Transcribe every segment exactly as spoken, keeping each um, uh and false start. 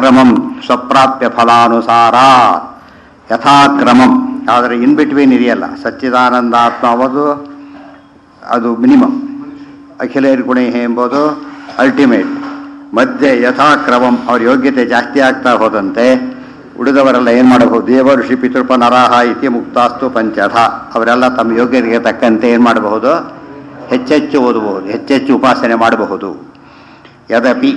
ಯಥಾಕ್ರಮಂ ಸ್ವಪ್ರಾಪ್ಯ ಫಲಾನುಸಾರ ಯಥಾಕ್ರಮಂ. ಆದರೆ in between ಇದೆಯಲ್ಲ, ಸಚ್ಚಿದಾನಂದಾತ್ಮ ಅವದು ಅದು ಮಿನಿಮಮ್, ಅಖಿಲೇರ್ ಗುಣೇ ಎಂಬುದು ಅಲ್ಟಿಮೇಟ್. ಮಧ್ಯೆ ಯಥಾಕ್ರಮಂ ಅವ್ರ ಯೋಗ್ಯತೆ ಜಾಸ್ತಿ ಆಗ್ತಾ ಹೋದಂತೆ ಉಳಿದವರೆಲ್ಲ ಏನು ಮಾಡಬಹುದು? ದೇವ ಋಷಿ ಪಿತೃಪ ನರಹ ಇತಿ ಮುಕ್ತಾಸ್ತು ಪಂಚಧ. ಅವರೆಲ್ಲ ತಮ್ಮ ಯೋಗ್ಯತೆಗೆ ತಕ್ಕಂತೆ ಏನು ಮಾಡಬಹುದು? ಹೆಚ್ಚೆಚ್ಚು ಓದಬಹುದು, ಹೆಚ್ಚೆಚ್ಚು ಉಪಾಸನೆ ಮಾಡಬಹುದು. ಯದಪಿ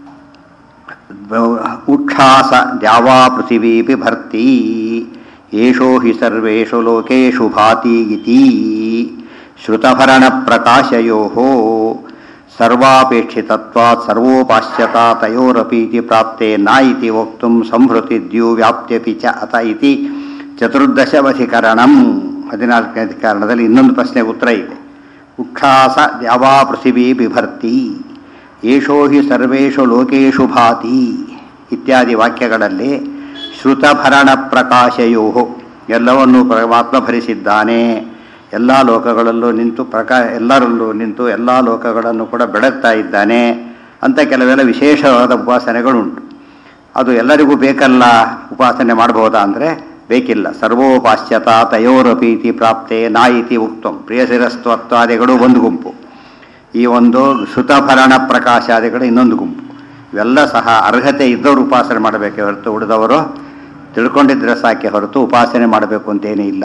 ಉಕ್ಷಾಸ ದ್ಯಾವಾ ಪೃಥಿವೀಪಿ ಭರ್ತಿ ಏಷೋ ಹಿ ಸರ್ವೇಷು ಲೋಕೇಶು ಭಾತಿ ಇತಿ ಶ್ರುತಭರಣ ಪ್ರಕಾಶಯೋಃ ಸರ್ವಾಪೇಕ್ಷಿತತ್ವಾತ್ ಸರ್ವೋಪಾಸ್ಯತಾ ತಯೋರಪೀತಿ ಪ್ರಾಪ್ತೆ ನ ಇತಿ ವಕ್ತುಂ ಸಂಹೃತಿದ್ಯು ವ್ಯಾಪ್ತ್ಯಪಿ ಚ ಅತ ಇತಿ ಚತುರ್ದಶವಧಿಕರಣಂ. ಹದಿನಾಲ್ಕನೇ ಅಧಿಕರಣದಲ್ಲಿ ಇನ್ನೊಂದು ಪ್ರಶ್ನೆಗೆ ಉತ್ತರ ಇದೆ. ಉಕ್ಷಾಸ ದ್ಯಾವಾ ಪೃಥಿವೀ ಬಿಭರ್ತಿ ಏಷೋ ಹಿ ಸರ್ವೇಷು ಲೋಕೇಶು ಭಾತಿ ಇತ್ಯಾದಿ ವಾಕ್ಯಗಳಲ್ಲಿ ಶ್ರುತಭರಣ ಪ್ರಕಾಶಯೋ ಎಲ್ಲವನ್ನೂ ಪರಮಾತ್ಮ ಭರಿಸಿದ್ದಾನೆ, ಎಲ್ಲ ಲೋಕಗಳಲ್ಲೂ ನಿಂತು ಪ್ರಕಾ ಎಲ್ಲರಲ್ಲೂ ನಿಂತು ಎಲ್ಲ ಲೋಕಗಳನ್ನು ಕೂಡ ಬೆಳಗ್ತಾ ಇದ್ದಾನೆ ಅಂತ ಕೆಲವೆಲ್ಲ ವಿಶೇಷವಾದ ಉಪಾಸನೆಗಳುಂಟು. ಅದು ಎಲ್ಲರಿಗೂ ಬೇಕಲ್ಲ, ಉಪಾಸನೆ ಮಾಡಬಹುದಾ ಅಂದರೆ ಬೇಕಿಲ್ಲ. ಸರ್ವೋಪಾಸ್ಯತಾ ತಯೋರಪೀತಿ ಪ್ರಾಪ್ತೆ ನಾಯಿತಿ ಉಕ್ತಂ. ಪ್ರಿಯಶಿರಸ್ತ್ವತ್ವಾದಿಗಳು ಒಂದು ಗುಂಪು, ಈ ಒಂದು ಶ್ರುತಭರಣ ಪ್ರಕಾಶಾದಿಗಳು ಇನ್ನೊಂದು ಗುಂಪು. ಇವೆಲ್ಲ ಸಹ ಅರ್ಹತೆ ಇದ್ದವರು ಉಪಾಸನೆ ಮಾಡಬೇಕೆ ಹೊರತು ಉಳಿದವರು ತಿಳ್ಕೊಂಡಿದ್ರೆ ಸಾಕೆ ಹೊರತು ಉಪಾಸನೆ ಮಾಡಬೇಕು ಅಂತೇನೇ ಇಲ್ಲ.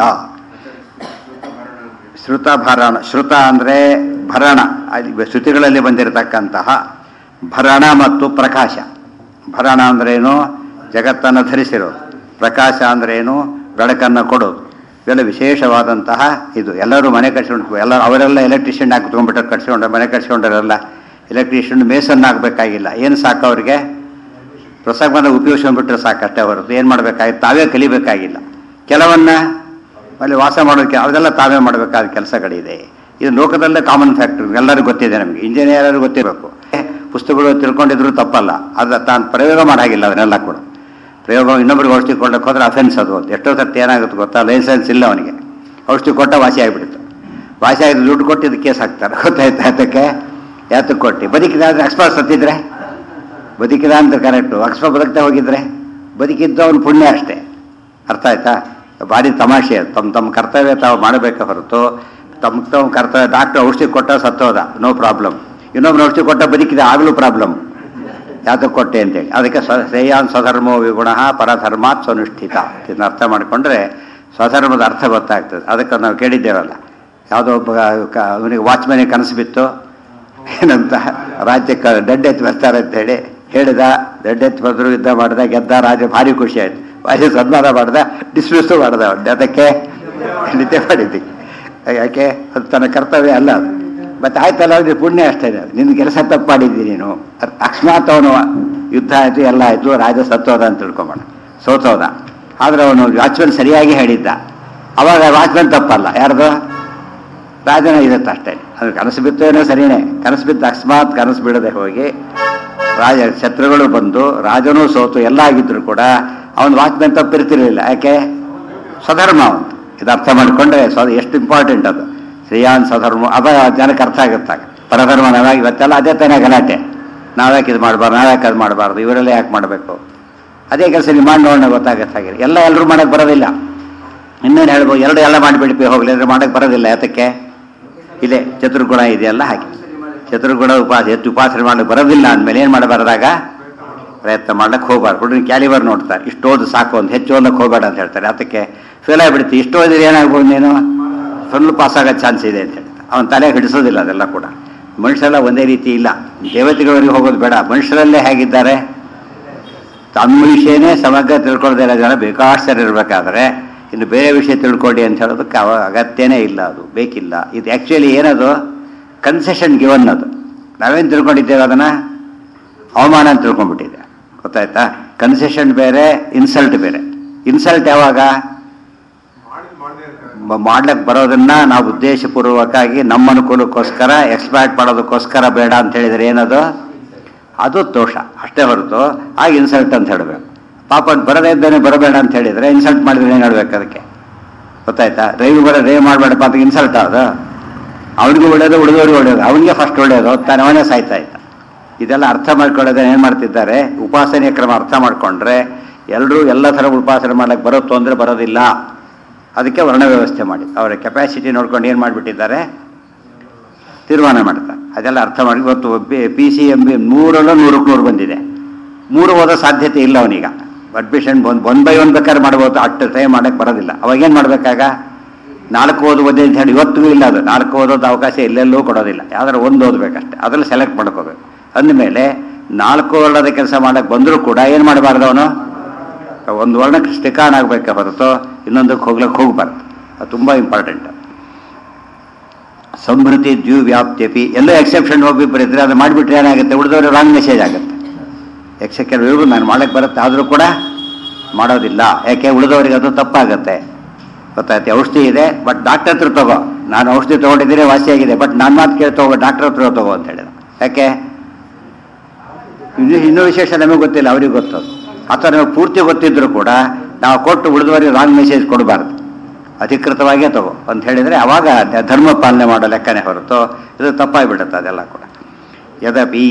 ಶ್ರುತಭರಣ, ಶ್ರುತ ಅಂದರೆ ಭರಣ, ಶ್ರುತಿಗಳಲ್ಲಿ ಬಂದಿರತಕ್ಕಂತಹ ಭರಣ ಮತ್ತು ಪ್ರಕಾಶ. ಭರಣ ಅಂದ್ರೇನು? ಜಗತ್ತನ್ನು ಧರಿಸಿರೋದು. ಪ್ರಕಾಶ ಅಂದ್ರೇನು? ಬೆಳಕನ್ನು ಕೊಡೋದು. ಇವೆಲ್ಲ ವಿಶೇಷವಾದಂತಹ ಇದು. ಎಲ್ಲರೂ ಮನೆ ಕಟ್ಸ್ಕೊಂಡು ಎಲ್ಲ ಅವರೆಲ್ಲ ಎಲೆಕ್ಟ್ರಿಷಿಯನ್ ಹಾಕಿ ತೊಗೊಂಡ್ಬಿಟ್ಟು ಕಟ್ಸ್ಕೊಂಡ್ರೆ ಮನೆ ಕಟ್ಸ್ಕೊಂಡ್ರಲ್ಲ, ಎಲೆಕ್ಟ್ರಿಷಿಯನ್ ಮೇಸನ್ ಆಗಬೇಕಾಗಿಲ್ಲ. ಏನು ಸಾಕು ಅವರಿಗೆ? ಪ್ರಸಂಗವನ್ನು ಉಪಯೋಗಿಸ್ಕೊಂಡ್ಬಿಟ್ರೆ ಸಾಕಷ್ಟೇ ಹೊರತು ಏನು ಮಾಡಬೇಕಾಗಿತ್ತು? ತಾವೇ ಕಲಿಬೇಕಾಗಿಲ್ಲ. ಕೆಲವನ್ನ ಅಲ್ಲಿ ವಾಸ ಮಾಡೋದಕ್ಕೆ ಅದೆಲ್ಲ ತಾವೇ ಮಾಡಬೇಕಾದ ಕೆಲಸಗಳಿದೆ. ಇದು ಲೋಕದಲ್ಲೇ ಕಾಮನ್ ಫ್ಯಾಕ್ಟ್ರಿ, ಎಲ್ಲರಿಗೂ ಗೊತ್ತಿದೆ. ನಮಗೆ ಇಂಜಿನಿಯರ್ ಗೊತ್ತಿರಬೇಕು. ಪುಸ್ತಕಗಳು ತಿಳ್ಕೊಂಡಿದ್ರು ತಪ್ಪಲ್ಲ, ಅದು ತಾನು ಪ್ರಯೋಗ ಮಾಡಾಗಿಲ್ಲ. ಅದನ್ನೆಲ್ಲ ಕೂಡ ಪ್ರಯೋಗ ಇನ್ನೊಬ್ರಿಗೆ ಔಷಧಿ ಕೊಡಕ್ಕೆ ಹೋದ್ರೆ ಅಫೆನ್ಸ್ ಅದು. ಎಷ್ಟೋ ಸರ್ತಿ ಏನಾಗುತ್ತೆ ಗೊತ್ತಾ? ಲೈಸೆನ್ಸ್ ಇಲ್ಲ ಅವನಿಗೆ, ಔಷಧಿ ಕೊಟ್ಟ ವಾಸಿ ಆಗಿಬಿಡ್ತು. ವಾಸಿ ಆಗಿದ್ದು ದುಡ್ಡು ಕೊಟ್ಟಿದ್ದು ಕೇಸ್ ಹಾಕ್ತಾರೆ. ಗೊತ್ತಾಯ್ತು? ಅದಕ್ಕೆ ಯಾತಕ್ಕೆ ಕೊಟ್ಟು ಬದುಕಿದಾದ್ರೆ ಅಕ್ಸ್ಪರ್ಟ್ ಸತ್ತಿದ್ರೆ ಬದುಕಿದ ಅಂತ ಕರೆಕ್ಟು, ಅಕ್ಸ್ಪರ್ಟ್ ಬದುಕ್ತಾ ಹೋಗಿದ್ರೆ ಬದುಕಿದ್ದು ಅವನು ಪುಣ್ಯ ಅಷ್ಟೇ. ಅರ್ಥ ಆಯ್ತಾ? ಭಾರಿ ತಮಾಷೆ. ತಮ್ಮ ತಮ್ಮ ಕರ್ತವ್ಯ ತಾವು ಮಾಡಬೇಕೆ ಹೊರತು ತಮ್ಮ ತಮ್ಮ ಕರ್ತವ್ಯ. ಡಾಕ್ಟರ್ ಔಷಧಿ ಕೊಟ್ಟ ಸತ್ತೋದ, ನೋ ಪ್ರಾಬ್ಲಮ್. ಇನ್ನೊಬ್ರು ಔಷಧಿ ಕೊಟ್ಟ ಬದುಕಿದೆ, ಆಗಲೂ ಪ್ರಾಬ್ಲಮ್. ಯಾತಕ್ಕೆ ಕೊಟ್ಟೆ ಅಂತೇಳಿ. ಅದಕ್ಕೆ ಸ್ವ ಶ್ರೇಯಾನ್ ಸ್ವಧರ್ಮೋ ವಿಗುಣ ಪರಧರ್ಮಾತ್ ಸ್ವನುಷ್ಠಿತ. ಇದನ್ನ ಅರ್ಥ ಮಾಡಿಕೊಂಡ್ರೆ ಸ್ವಧರ್ಮದ ಅರ್ಥ ಗೊತ್ತಾಗ್ತದೆ. ಅದಕ್ಕೆ ನಾವು ಕೇಳಿದ್ದೇವಲ್ಲ, ಯಾವುದೋ ಒಬ್ಬ ಅವನಿಗೆ ವಾಚ್ಮನಿಗೆ ಕನಸು ಬಿತ್ತು, ಏನಂತ ರಾಜ್ಯಕ್ಕೆ ದಡ್ಡೆತ್ತು ಬರ್ತಾರೆ ಅಂತೇಳಿ ಹೇಳಿದ. ದಡ್ಡೆತ್ತು ಬಂದರು, ಯುದ್ಧ ಮಾಡಿದ, ಗೆದ್ದ. ರಾಜ ಭಾರಿ ಖುಷಿ ಆಯ್ತು. ವಾಜಿ ಸನ್ಮಾನ ಮಾಡ್ದ, ಡಿಸ್ಮಿಸ್ಸು ಮಾಡ್ದ. ಅದಕ್ಕೆ ನಿದ್ದೆ ಮಾಡಿದ್ದಿ. ಯಾಕೆ? ಅದು ತನ್ನ ಕರ್ತವ್ಯ ಅಲ್ಲ ಅದು. ಮತ್ತೆ ಆಯ್ತಲ್ಲ, ಅವ್ರಿಗೆ ಪುಣ್ಯ ಅಷ್ಟೇ. ನಿನ್ನ ಕೆಲಸ ತಪ್ಪು ಮಾಡಿದ್ದಿ ನೀನು. ಅಕಸ್ಮಾತ್ ಅವನು ಯುದ್ಧ ಆಯಿತು, ಎಲ್ಲ ಆಯಿತು, ರಾಜ ಸತ್ತೋದ ಅಂತ ತಿಳ್ಕೊಂಬೋಣ, ಸೋತೋದ. ಆದರೆ ಅವನು ವಾಚ್ಮನ್ ಸರಿಯಾಗಿ ಹೇಳಿದ್ದ, ಅವಾಗ ವಾಚ್ಮನ್ ತಪ್ಪಲ್ಲ. ಯಾರ್ದು? ರಾಜನ ಇರುತ್ತೆ ಅಷ್ಟೇ. ಅದು ಕನಸು ಬಿತ್ತು ಏನೋ ಸರಿಯೇ. ಕನಸು ಬಿದ್ದು ಅಕಸ್ಮಾತ್ ಕನಸು ಬಿಡದೆ ಹೋಗಿ ರಾಜ ಶತ್ರುಗಳು ಬಂದು ರಾಜನೂ ಸೋತು ಎಲ್ಲ ಆಗಿದ್ರು ಕೂಡ ಅವನು ವಾಚ್ಮನ್ ತಪ್ಪಿರ್ತಿರಲಿಲ್ಲ. ಯಾಕೆ? ಸ್ವಧರ್ಮ ಅವನು. ಇದು ಅರ್ಥ ಮಾಡಿಕೊಂಡ್ರೆ ಸ್ವ ಎಷ್ಟು ಇಂಪಾರ್ಟೆಂಟ್ ಅದು. ಶ್ರೇಯಾನ್ ಸ್ವಧರ್ಮ ಅದ ಜನಕ್ಕೆ ಅರ್ಥ ಆಗುತ್ತೆ. ಪರಧರ್ಮ ನಾವಾಗಿ ಇವತ್ತೆಲ್ಲ ಅದೇ ತಾನೇ ಗಲಾಟೆ. ನಾವ್ಯಾಕೆ ಇದು ಮಾಡಬಾರ್ದು, ನಾವ್ಯಾಕೆ ಅದು ಮಾಡಬಾರ್ದು, ಇವರೆಲ್ಲ ಯಾಕೆ ಮಾಡಬೇಕು? ಅದೇ ಕೆಲಸ ನೀವು ಮಾಡಿ ನೋಡೋಣ ಗೊತ್ತಾಗತ್ತಾಗಿದೆ. ಎಲ್ಲ ಎಲ್ಲರೂ ಮಾಡೋಕ್ಕೆ ಬರೋದಿಲ್ಲ. ಇನ್ನೇನು ಹೇಳ್ಬೋದು? ಎರಡು ಎಲ್ಲ ಮಾಡಿಬಿಡ್ಬೇಕು ಹೋಗಲಿ ಅಂದರೆ ಮಾಡೋಕ್ಕೆ ಬರೋದಿಲ್ಲ. ಯಾತಕ್ಕೆ? ಇಲ್ಲೇ ಚತುರ್ಗುಣ ಇದೆಯಲ್ಲ ಹಾಗೆ. ಚತುರ್ಗುಣ ಉಪಾಸ ಹೆಚ್ಚು ಉಪಾಸನೆ ಮಾಡಕ್ಕೆ ಬರೋದಿಲ್ಲ ಅಂದಮೇಲೆ ಏನು ಮಾಡಬಾರ್ದಾಗ ಪ್ರಯತ್ನ ಮಾಡ್ಲಿಕ್ಕೆ ಹೋಗ್ಬಾರ್ದು. ಹುಡುಗ ಕ್ಯಾಲಿಬರ್ ನೋಡ್ತಾರೆ, ಇಷ್ಟು ಓದು ಸಾಕು ಅಂತ, ಹೆಚ್ಚು ಓದಕ್ಕೆ ಹೋಗಬೇಡ ಅಂತ ಹೇಳ್ತಾರೆ. ಅದಕ್ಕೆ ಫೇಲ್ ಆಗಿಬಿಡ್ತಿ. ಇಷ್ಟು ಓದಿದ್ರೆ ಏನಾಗ್ಬೋದು ನೀನು? ಫುಲ್ ಪಾಸ್ ಆಗೋ ಚಾನ್ಸ್ ಇದೆ ಅಂತ ಹೇಳ್ತಾರೆ. ಅವನ ತಲೆ ಹಿಡಿಸೋದಿಲ್ಲ. ಅದೆಲ್ಲ ಕೂಡ ಮನುಷ್ಯರೆಲ್ಲ ಒಂದೇ ರೀತಿ ಇಲ್ಲ. ದೇವತೆಗಳವರಿಗೆ ಹೋಗೋದು ಬೇಡ. ಮನುಷ್ಯರಲ್ಲೇ ಹೇಗಿದ್ದಾರೆ? ತಮ್ಮ ವಿಷಯನೇ ಸಮಗ್ರ ತಿಳ್ಕೊಳ್ದೇ ಇರೋ ಜನ ಬೇಕಾಷ್ಟು ಇರಬೇಕಾದ್ರೆ ಇನ್ನು ಬೇರೆ ವಿಷಯ ತಿಳ್ಕೊಳ್ಳಿ ಅಂತ ಹೇಳೋದಕ್ಕೆ ಅವ ಅಗತ್ಯನೇ ಇಲ್ಲ. ಅದು ಬೇಕಿಲ್ಲ. ಇದು ಆ್ಯಕ್ಚುಲಿ ಏನದು? Concession given. ಅದು ನಾವೇನು ತಿಳ್ಕೊಂಡಿದ್ದೇವೆ? ಅದನ್ನು ಅವಮಾನ ಅಂತ ತಿಳ್ಕೊಂಡ್ಬಿಟ್ಟಿದೆ. ಗೊತ್ತಾಯ್ತಾ? ಕನ್ಸೆಷನ್ ಬೇರೆ, ಇನ್ಸಲ್ಟ್ ಬೇರೆ. ಇನ್ಸಲ್ಟ್ ಯಾವಾಗ? ಮಾಡ್ಲಿಕ್ಕೆ ಬರೋದನ್ನ ನಾವು ಉದ್ದೇಶಪೂರ್ವಕವಾಗಿ ನಮ್ಮ ಅನುಕೂಲಕ್ಕೋಸ್ಕರ ಎಕ್ಸ್ಪ್ಲಾಯ್ಟ್ ಮಾಡೋದಕ್ಕೋಸ್ಕರ ಬೇಡ ಅಂತ ಹೇಳಿದರೆ ಏನದು? ಅದು ದೋಷ ಅಷ್ಟೇ ಹೊರತು ಆಗ ಇನ್ಸಲ್ಟ್ ಅಂತ ಹೇಳಬೇಕು. ಪಾಪ ಬರದೇ ಇದ್ದಾನೆ ಬರಬೇಡ ಅಂತ ಹೇಳಿದರೆ ಇನ್ಸಲ್ಟ್ ಮಾಡಿದ್ರೆ ಏನು ಹೇಳ್ಬೇಕು? ಅದಕ್ಕೆ ಗೊತ್ತಾಯ್ತಾ? ಡ್ರೈವ್ ಬರೋ ಡ್ರೈವ್ ಮಾಡಬೇಡಪ್ಪ ಅಂತ ಇನ್ಸಲ್ಟ್ ಅದು. ಅವನಿಗೂ ಒಳ್ಳೆಯದು, ಉಳಿದವ್ರಿಗೂ ಒಳ್ಳೆಯದು. ಅವನಿಗೆ ಫಸ್ಟ್ ಒಳ್ಳೆಯದು ತಾನೆ, ಅವನೇ ಸಾಯ್ತಾ ಇದ್ದ. ಇದೆಲ್ಲ ಅರ್ಥ ಮಾಡ್ಕೊಳ್ಳೋದೇ ಏನು ಮಾಡ್ತಿದ್ದಾರೆ, ಉಪಾಸನೆಯ ಕ್ರಮ ಅರ್ಥ ಮಾಡಿಕೊಂಡ್ರೆ ಎಲ್ಲರೂ ಎಲ್ಲ ಥರ ಉಪಾಸನೆ ಮಾಡ್ಲಿಕ್ಕೆ ಬರುತ್ತೋ ಅಂದರೆ ಬರೋದಿಲ್ಲ. ಅದಕ್ಕೆ ವರ್ಣ ವ್ಯವಸ್ಥೆ ಮಾಡಿ ಅವರ ಕೆಪಾಸಿಟಿ ನೋಡ್ಕೊಂಡು ಏನು ಮಾಡಿಬಿಟ್ಟಿದ್ದಾರೆ, ತೀರ್ಮಾನ ಮಾಡ್ತಾರೆ. ಅದೆಲ್ಲ ಅರ್ಥ ಮಾಡಿ ಇವತ್ತು ಪಿ ಸಿ ಎಂ ಬಿ ನೂರಲ್ಲೂ ನೂರಕ್ಕೆ ನೂರು ಬಂದಿದೆ. ಮೂರು ಓದೋ ಸಾಧ್ಯತೆ ಇಲ್ಲ ಅವನೀಗ. ಅಡ್ಮಿಷನ್ ಒಂದು ಒನ್ ಬೈ ಒನ್ ಬೇಕಾದ್ರೆ ಮಾಡ್ಬೋದು, ಅಷ್ಟು ಟೈಮ್ ಮಾಡೋಕ್ಕೆ ಬರೋದಿಲ್ಲ. ಅವಾಗೇನು ಮಾಡಬೇಕಾಗ, ನಾಲ್ಕು ಓದುವುದೇ ಅಂತ ಹೇಳಿ ಇವತ್ತಿಗೂ ಇಲ್ಲ. ಅದು ನಾಲ್ಕು ಓದೋದು ಅವಕಾಶ ಎಲ್ಲೆಲ್ಲೂ ಕೊಡೋದಿಲ್ಲ. ಯಾವ್ದಾರು ಒಂದು ಓದಬೇಕಷ್ಟೆ, ಅದರಲ್ಲಿ ಸೆಲೆಕ್ಟ್ ಮಾಡ್ಕೋಬೇಕು. ಅಂದಮೇಲೆ ನಾಲ್ಕು ವರ್ಣದ ಕೆಲಸ ಮಾಡೋಕ್ಕೆ ಬಂದರೂ ಕೂಡ ಏನು ಮಾಡಬಾರ್ದು, ಅವನು ಒಂದು ವರ್ಣಕ್ಕೆ ಸ್ಟಿಕಾನ್ ಆಗಬೇಕೆ ಹೊರತು ಇನ್ನೊಂದಕ್ಕೆ ಹೋಗ್ಲಿಕ್ಕೆ ಹೋಗ್ಬಾರ್ದು. ಅದು ತುಂಬ ಇಂಪಾರ್ಟೆಂಟ್. ಸಂಭೃತಿ ದ್ವಿವ್ಯಾಪ್ತ್ಯಪಿ ಎಲ್ಲೋ ಎಕ್ಸೆಪ್ಷನ್ ಹೋಗಿ ಬರೀತಾರೆ, ಅದು ಮಾಡಿಬಿಟ್ರೆ ಏನಾಗುತ್ತೆ, ಉಳಿದವರು ರಾಂಗ್ ಮೆಸೇಜ್ ಆಗುತ್ತೆ. ಎಕ್ಸೆಪ್ಷನ್ ಇರ್ಬೋದು, ನಾನು ಮಾಡೋಕ್ಕೆ ಬರುತ್ತೆ ಆದರೂ ಕೂಡ ಮಾಡೋದಿಲ್ಲ. ಯಾಕೆ, ಉಳಿದವರಿಗೆ ಅದು ತಪ್ಪಾಗುತ್ತೆ. ಗೊತ್ತಾಯ್ತು, ಔಷಧಿ ಇದೆ ಬಟ್ ಡಾಕ್ಟರ್ ಹತ್ರ ತಗೋ, ನಾನು ಔಷಧಿ ತೊಗೊಂಡಿದ್ದೀನಿ ವಾಸಿಯಾಗಿದೆ, ಬಟ್ ನಾನು ಮಾತು ಕೇಳಿ ತಗೋ, ಡಾಕ್ಟರ್ ಹತ್ರ ತಗೋ ಅಂತ ಹೇಳಿದ. ಯಾಕೆ, ಇನ್ನೂ ಇನ್ನೂ ವಿಶೇಷ ನಮಗೆ ಗೊತ್ತಿಲ್ಲ, ಅವ್ರಿಗೆ ಗೊತ್ತದು. ಅಥವಾ ನಮಗೆ ಪೂರ್ತಿ ಗೊತ್ತಿದ್ರು ಕೂಡ ನಾವು ಕೊಟ್ಟು ಉಳಿದವರಿಗೆ ರಾಂಗ್ ಮೆಸೇಜ್ ಕೊಡಬಾರ್ದು. ಅಧಿಕೃತವಾಗೇ ತಗೋ ಅಂತ ಹೇಳಿದರೆ ಅವಾಗ ಧರ್ಮ ಪಾಲನೆ ಮಾಡೋ ಲೆಕ್ಕನೇ ಹೊರತು ಇದು ತಪ್ಪಾಗಿಬಿಡುತ್ತೆ ಅದೆಲ್ಲ ಕೂಡ. ಯದಪಿ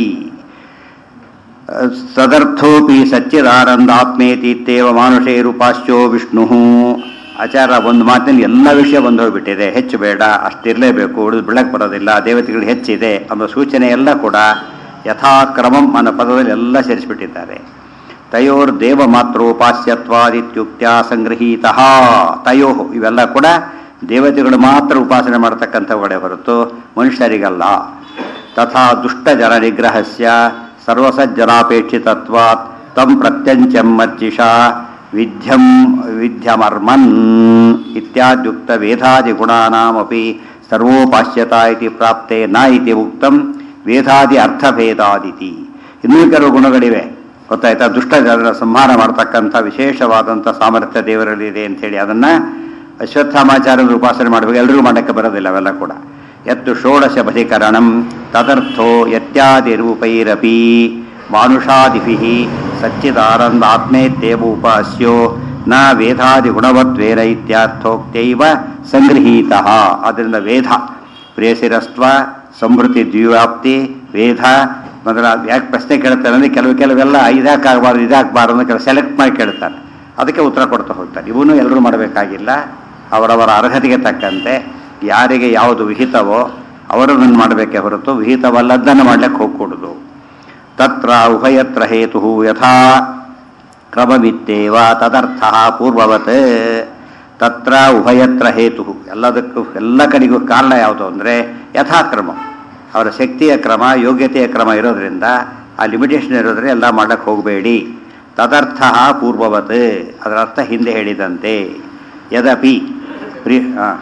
ಸದರ್ಥೋಪಿ ಸಚ್ಚಿದಾನಂದಾತ್ಮೇತೀತ್ಯೇವ ಮಾನುಷೇರುಪಾಶ್ಯೋ ವಿಷ್ಣು. ಆಚಾರ ಒಂದು ಮಾತಿನಲ್ಲಿ ಎಲ್ಲ ವಿಷಯ ಬಂದು ಹೋಗ್ಬಿಟ್ಟಿದೆ, ಹೆಚ್ಚು ಬೇಡ, ಅಷ್ಟಿರಲೇಬೇಕು, ಉಳಿದು ಬಿಡಕ್ಕೆ ಬರೋದಿಲ್ಲ, ದೇವತೆಗಳು ಹೆಚ್ಚಿದೆ ಅನ್ನೋ ಸೂಚನೆ ಎಲ್ಲ ಕೂಡ ಯಥಾಕ್ರಮಂ ಅನ್ನೋ ಪದದಲ್ಲಿ ಎಲ್ಲ ಸೇರಿಸಿಬಿಟ್ಟಿದ್ದಾರೆ. ತಯೋರ್ ದೇವ ಮಾತ್ರೋಪಾಸ್ಯತ್ವಾದಿತ್ಯುಕ್ತ್ಯ ಸಂಗೃಹೀತ. ತಯೋ ಇವೆಲ್ಲ ಕೂಡ ದೇವತೆಗಳು ಮಾತ್ರ ಉಪಾಸನೆ ಮಾಡತಕ್ಕಂಥವುಗಳೇ ಹೊರತು ಮನುಷ್ಯರಿಗಲ್ಲ. ತಥಾ ದುಷ್ಟ ಜನ ನಿಗ್ರಹಸ್ಯ ಸರ್ವಸಜ್ಜನಾಪೇಕ್ಷಿತತ್ವಾತ್ ತಂ ಪ್ರತ್ಯಂಚಂ ಮರ್ಜಿಷಾ ವಿದ್ಯಂ ವಿದ್ಯಮರ್ಮನ್ ಇತ್ಯಾದ್ಯುಕ್ತ ವೇದಾದಿ ಗುಣಾನಾಮಪಿ ಸರ್ವೋಪಾಸ್ಯತಾ ಇತಿ ಪ್ರಾಪ್ತೆ ನ ಇತಿ ಉಕ್ತಂ ವೇದಾದಿ ಅರ್ಥಭೇದಾದಿತಿ. ಇನ್ನೂ ಕೆಲವು ಗುಣಗಳಿವೆ ಗೊತ್ತಾಯ್ತಾ. ದುಷ್ಟ ಜನರ ಸಂಹಾರ ಮಾಡ್ತಕ್ಕಂಥ ವಿಶೇಷವಾದಂಥ ಸಾಮರ್ಥ್ಯ ದೇವರಲ್ಲಿದೆ ಅಂಥೇಳಿ ಅದನ್ನು ಅಶ್ವತ್ಥಾಮಾಚಾರ್ಯರು ಉಪಾಸನೆ ಮಾಡಬೇಕು, ಎಲ್ಲರಿಗೂ ಮಾಡೋಕ್ಕೆ ಬರೋದಿಲ್ಲ ಅವೆಲ್ಲ ಕೂಡ. ಯತ್ತು ಷೋಡಶ ಬಧಿಕರಣಂ ತದರ್ಥೋ ಯತ್ಯಾದಿರೂಪೈರಪಿ ಮಾನುಷಾದಿಭಿಃ ಸಚ್ಚಿದಾನಂದಾತ್ಮೇತ್ಯೇವೋಪಾಸ್ಯೋ ನ ವೇದಾದಿ ಗುಣವದ್ವೇದ ಇತ್ಯರ್ಥೋಕ್ತೈವ ಸಂಗೃಹೀತಃ. ಅದರಿಂದ ವೇದ ಪ್ರೇಸಿರಸ್ತ್ವ ಸಂಭೃತಿ ದ್ವಿವ್ಯಾಪ್ತಿ ವೇದ ಮೊದಲ ಯಾಕೆ ಪ್ರಶ್ನೆ ಕೇಳ್ತಾರೆ ಅಂದರೆ ಕೆಲವು ಕೆಲವೆಲ್ಲ ಇದಾಕಾಗಬಾರ್ದು ಇದಾಗಬಾರ್ದು ಅಂತ ಕೆಲವು ಸೆಲೆಕ್ಟ್ ಮಾಡಿ ಕೇಳ್ತಾರೆ, ಅದಕ್ಕೆ ಉತ್ತರ ಕೊಡ್ತಾ ಹೋಗ್ತಾರೆ. ಇವನು ಎಲ್ಲರೂ ಮಾಡಬೇಕಾಗಿಲ್ಲ, ಅವರವರ ಅರ್ಹತೆಗೆ ತಕ್ಕಂತೆ ಯಾರಿಗೆ ಯಾವುದು ವಿಹಿತವೋ ಅವರನ್ನು ಮಾಡಬೇಕೇ ಹೊರತು ವಿಹಿತವಲ್ಲದ್ದನ್ನು ಮಾಡಲಿಕ್ಕೆ ಹೋಗ್ಕೊಡುದು. ತತ್ರ ಉಭಯತ್ರ ಹೇತು ಯಥಾ ಕ್ರಮವಿತ್ತೇವ ತದರ್ಥ ಪೂರ್ವವತ್. ತತ್ರ ಉಭಯತ್ರ ಹೇತು, ಎಲ್ಲದಕ್ಕೂ ಎಲ್ಲ ಕಡೆಗೂ ಕಾರಣ ಯಾವುದು ಅಂದರೆ ಯಥಾಕ್ರಮ, ಅವರ ಶಕ್ತಿಯ ಕ್ರಮ ಯೋಗ್ಯತೆಯ ಕ್ರಮ ಇರೋದ್ರಿಂದ ಆ ಲಿಮಿಟೇಷನ್ ಇರೋದ್ರೆ ಎಲ್ಲ ಮಾಡಕ್ಕೆ ಹೋಗಬೇಡಿ. ತದರ್ಥ ಪೂರ್ವವತ್, ಅದರ ಅರ್ಥ ಹಿಂದೆ ಹೇಳಿದಂತೆ. ಯದಪಿ ಪ್ರಿ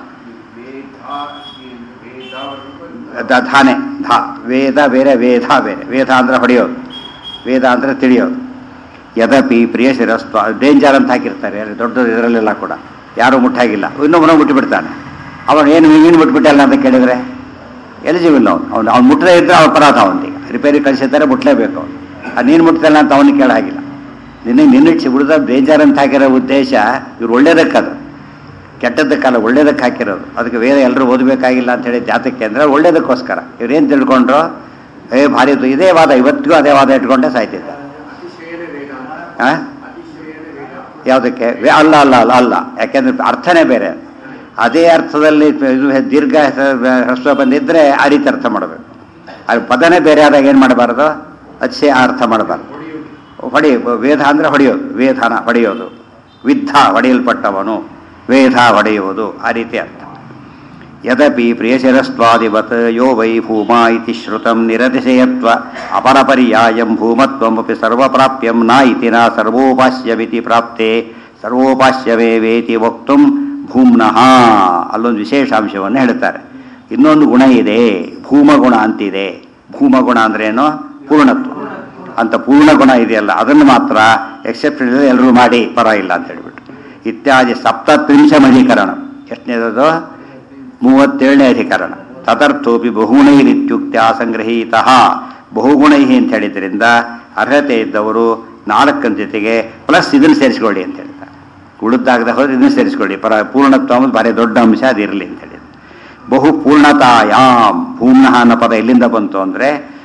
ಧಾನೆ ಧಾ ವೇದ ಬೇರೆ ವೇದ ಬೇರೆ. ವೇದ ಅಂದರೆ ಹೊಡೆಯೋದು, ವೇದ ಅಂದರೆ ತಿಳಿಯೋದು. ಯದಪಿ ಪ್ರಿಯ ಶಿರಸ್ತ್ವ ಡೇಂಜರ್ ಅಂತ ಹಾಕಿರ್ತಾರೆ ದೊಡ್ಡದು, ಇದರಲ್ಲೆಲ್ಲ ಕೂಡ ಯಾರೂ ಮುಟ್ಟಾಗಿಲ್ಲ, ಇನ್ನೊಬ್ಬನ ಮುಟ್ಟಿಬಿಡ್ತಾನೆ. ಅವನು ಏನು ಮೀನು ಮುಟ್ಬಿಟ್ಟಲ್ಲ ಅಂತ ಕೇಳಿದರೆ ಎಲಿಜಿಬಲ್ ಅವನು ಅವ್ನು ಅವ್ನು ಮುಟ್ಟದೇ ಇದ್ದರೆ ಅವ್ರ ಅಪರಾಧ ಅವನಿಗೆ. ರಿಪೇರಿ ಕಳಿಸಿದ್ದಾರೆ ಮುಟ್ಟಲೇಬೇಕು ಅವನು. ಅದು ನೀನು ಮುಟ್ತಲ್ಲ ಅಂತ ಅವನಿಗೆ ಕೇಳಾಗಿಲ್ಲ. ನಿನ್ನೆ ನಿನ್ನಿಚ್ಚಿ ಬಿಡ್ದ ಡೇಂಜರ್ ಅಂತ ಹಾಕಿರೋ ಉದ್ದೇಶ ಇವ್ರು ಒಳ್ಳೇದಕ್ಕದು, ಕೆಟ್ಟದ್ದಕ್ಕಲ್ಲ ಒಳ್ಳೇದಕ್ಕೆ ಹಾಕಿರೋದು. ಅದಕ್ಕೆ ವೇದ ಎಲ್ಲರೂ ಓದಬೇಕಾಗಿಲ್ಲ ಅಂತ ಹೇಳಿ ಜಾತಕ್ಕೆ ಅಂದರೆ ಒಳ್ಳೇದಕ್ಕೋಸ್ಕರ. ಇವ್ರೇನು ತಿಳ್ಕೊಂಡ್ರು, ಏ ಭಾರಿ ಇದೇ ವಾದ, ಇವತ್ತಿಗೂ ಅದೇ ವಾದ ಇಟ್ಕೊಂಡೇ ಸಾಯ್ತಿದ್ದ. ಹಾಂ ಯಾವುದಕ್ಕೆ ಅಲ್ಲ ಅಲ್ಲ ಅಲ್ಲ ಅಲ್ಲ ಯಾಕೆಂದ್ರೆ ಅರ್ಥನೇ ಬೇರೆ. ಅದೇ ಅರ್ಥದಲ್ಲಿ ದೀರ್ಘ ಹ್ರಸ್ವ ಬಂದಿದ್ದರೆ ಆ ರೀತಿ ಅರ್ಥ ಮಾಡಬೇಕು. ಅದು ಪದನೇ ಬೇರೆ ಆದಾಗ ಏನು ಮಾಡಬಾರ್ದು, ಅಚ್ಚೆ ಅರ್ಥ ಮಾಡಬಾರ್ದು. ಹೊಡಿ ವೇದ ಅಂದರೆ ಹೊಡೆಯೋದು, ವೇದನ ಹೊಡೆಯೋದು, ವಿದ್ಧ ಹೊಡೆಯಲ್ಪಟ್ಟವನು, ವೇದ ಹೊಡೆಯುವುದು, ಆ ರೀತಿ ಅರ್ಥ. ಯದಪಿ ಪ್ರಿಯಶಿರಸ್ವಾದಿವತ್ ಯೋ ವೈ ಭೂಮಾ ಇತಿ ಶ್ರುತಂ ನಿರತಿಶಯತ್ವ ಅಪರಪರ್ಯಾಯಂ ಭೂಮತ್ವಮಪಿ ಸರ್ವಪ್ರಾಪ್ಯಂ ನ ಇತಿ ನ ಸರ್ವೋಪಾಸ್ಯವಿತಿ ಪ್ರಾಪ್ತೆ ಸರ್ವೋಪಾಸ್ಯವೇವೇತಿ ವಕ್ತುಂ ಭೂಮ್ನಃ. ಅಲ್ಲೊಂದು ವಿಶೇಷಾಂಶವನ್ನು ಹೇಳ್ತಾರೆ. ಇನ್ನೊಂದು ಗುಣ ಇದೆ, ಭೂಮಗುಣ ಅಂತಿದೆ. ಭೂಮಗುಣ ಅಂದ್ರೇನು, ಪೂರ್ಣತ್ವ ಅಂತ ಪೂರ್ಣ ಗುಣ ಇದೆಯಲ್ಲ ಅದನ್ನು ಮಾತ್ರ ಎಕ್ಸೆಪ್ಷನ್ ಎಲ್ಲರೂ ಮಾಡಿ ಪರವಾಗಿಲ್ಲ ಅಂತ ಹೇಳ್ಬಿಟ್ಟು. ಇತ್ಯಾದಿ ಸಪ್ತತ್ರಿಂಶಂ ಅಧಿಕರಣ. ಎಷ್ಟನೇದದು, ಮೂವತ್ತೇಳನೇ ಅಧಿಕರಣ. ತದರ್ಥೋಪಿ ಬಹುಗುಣೈರಿತ್ಯುಕ್ತ್ಯ ಸಂಗ್ರಹೀತ. ಬಹುಗುಣೈ ಅಂತ ಹೇಳಿದ್ರಿಂದ ಅರ್ಹತೆ ಇದ್ದವರು ನಾಲ್ಕನ ಜೊತೆಗೆ ಪ್ಲಸ್ ಇದನ್ನು ಸೇರಿಸ್ಕೊಳ್ಳಿ ಅಂತ ಹೇಳ್ತಾರೆ. ಉಳಿದಾಗದ ಹೋದ್ರೆ ಇದನ್ನು ಸೇರಿಸ್ಕೊಳ್ಳಿ, ಪರ ಪೂರ್ಣತ್ವ ಅನ್ನೋದು ಭಾರಿ ದೊಡ್ಡ ಅಂಶ ಅದಿರಲಿ ಅಂತ ಹೇಳಿದ್ರು. ಬಹು ಪೂರ್ಣತಾಯಾಮ್ ಭೂಮ್ನಃ ಅನ್ನೋ ಪದ ಎಲ್ಲಿಂದ ಬಂತು ಅಂದರೆ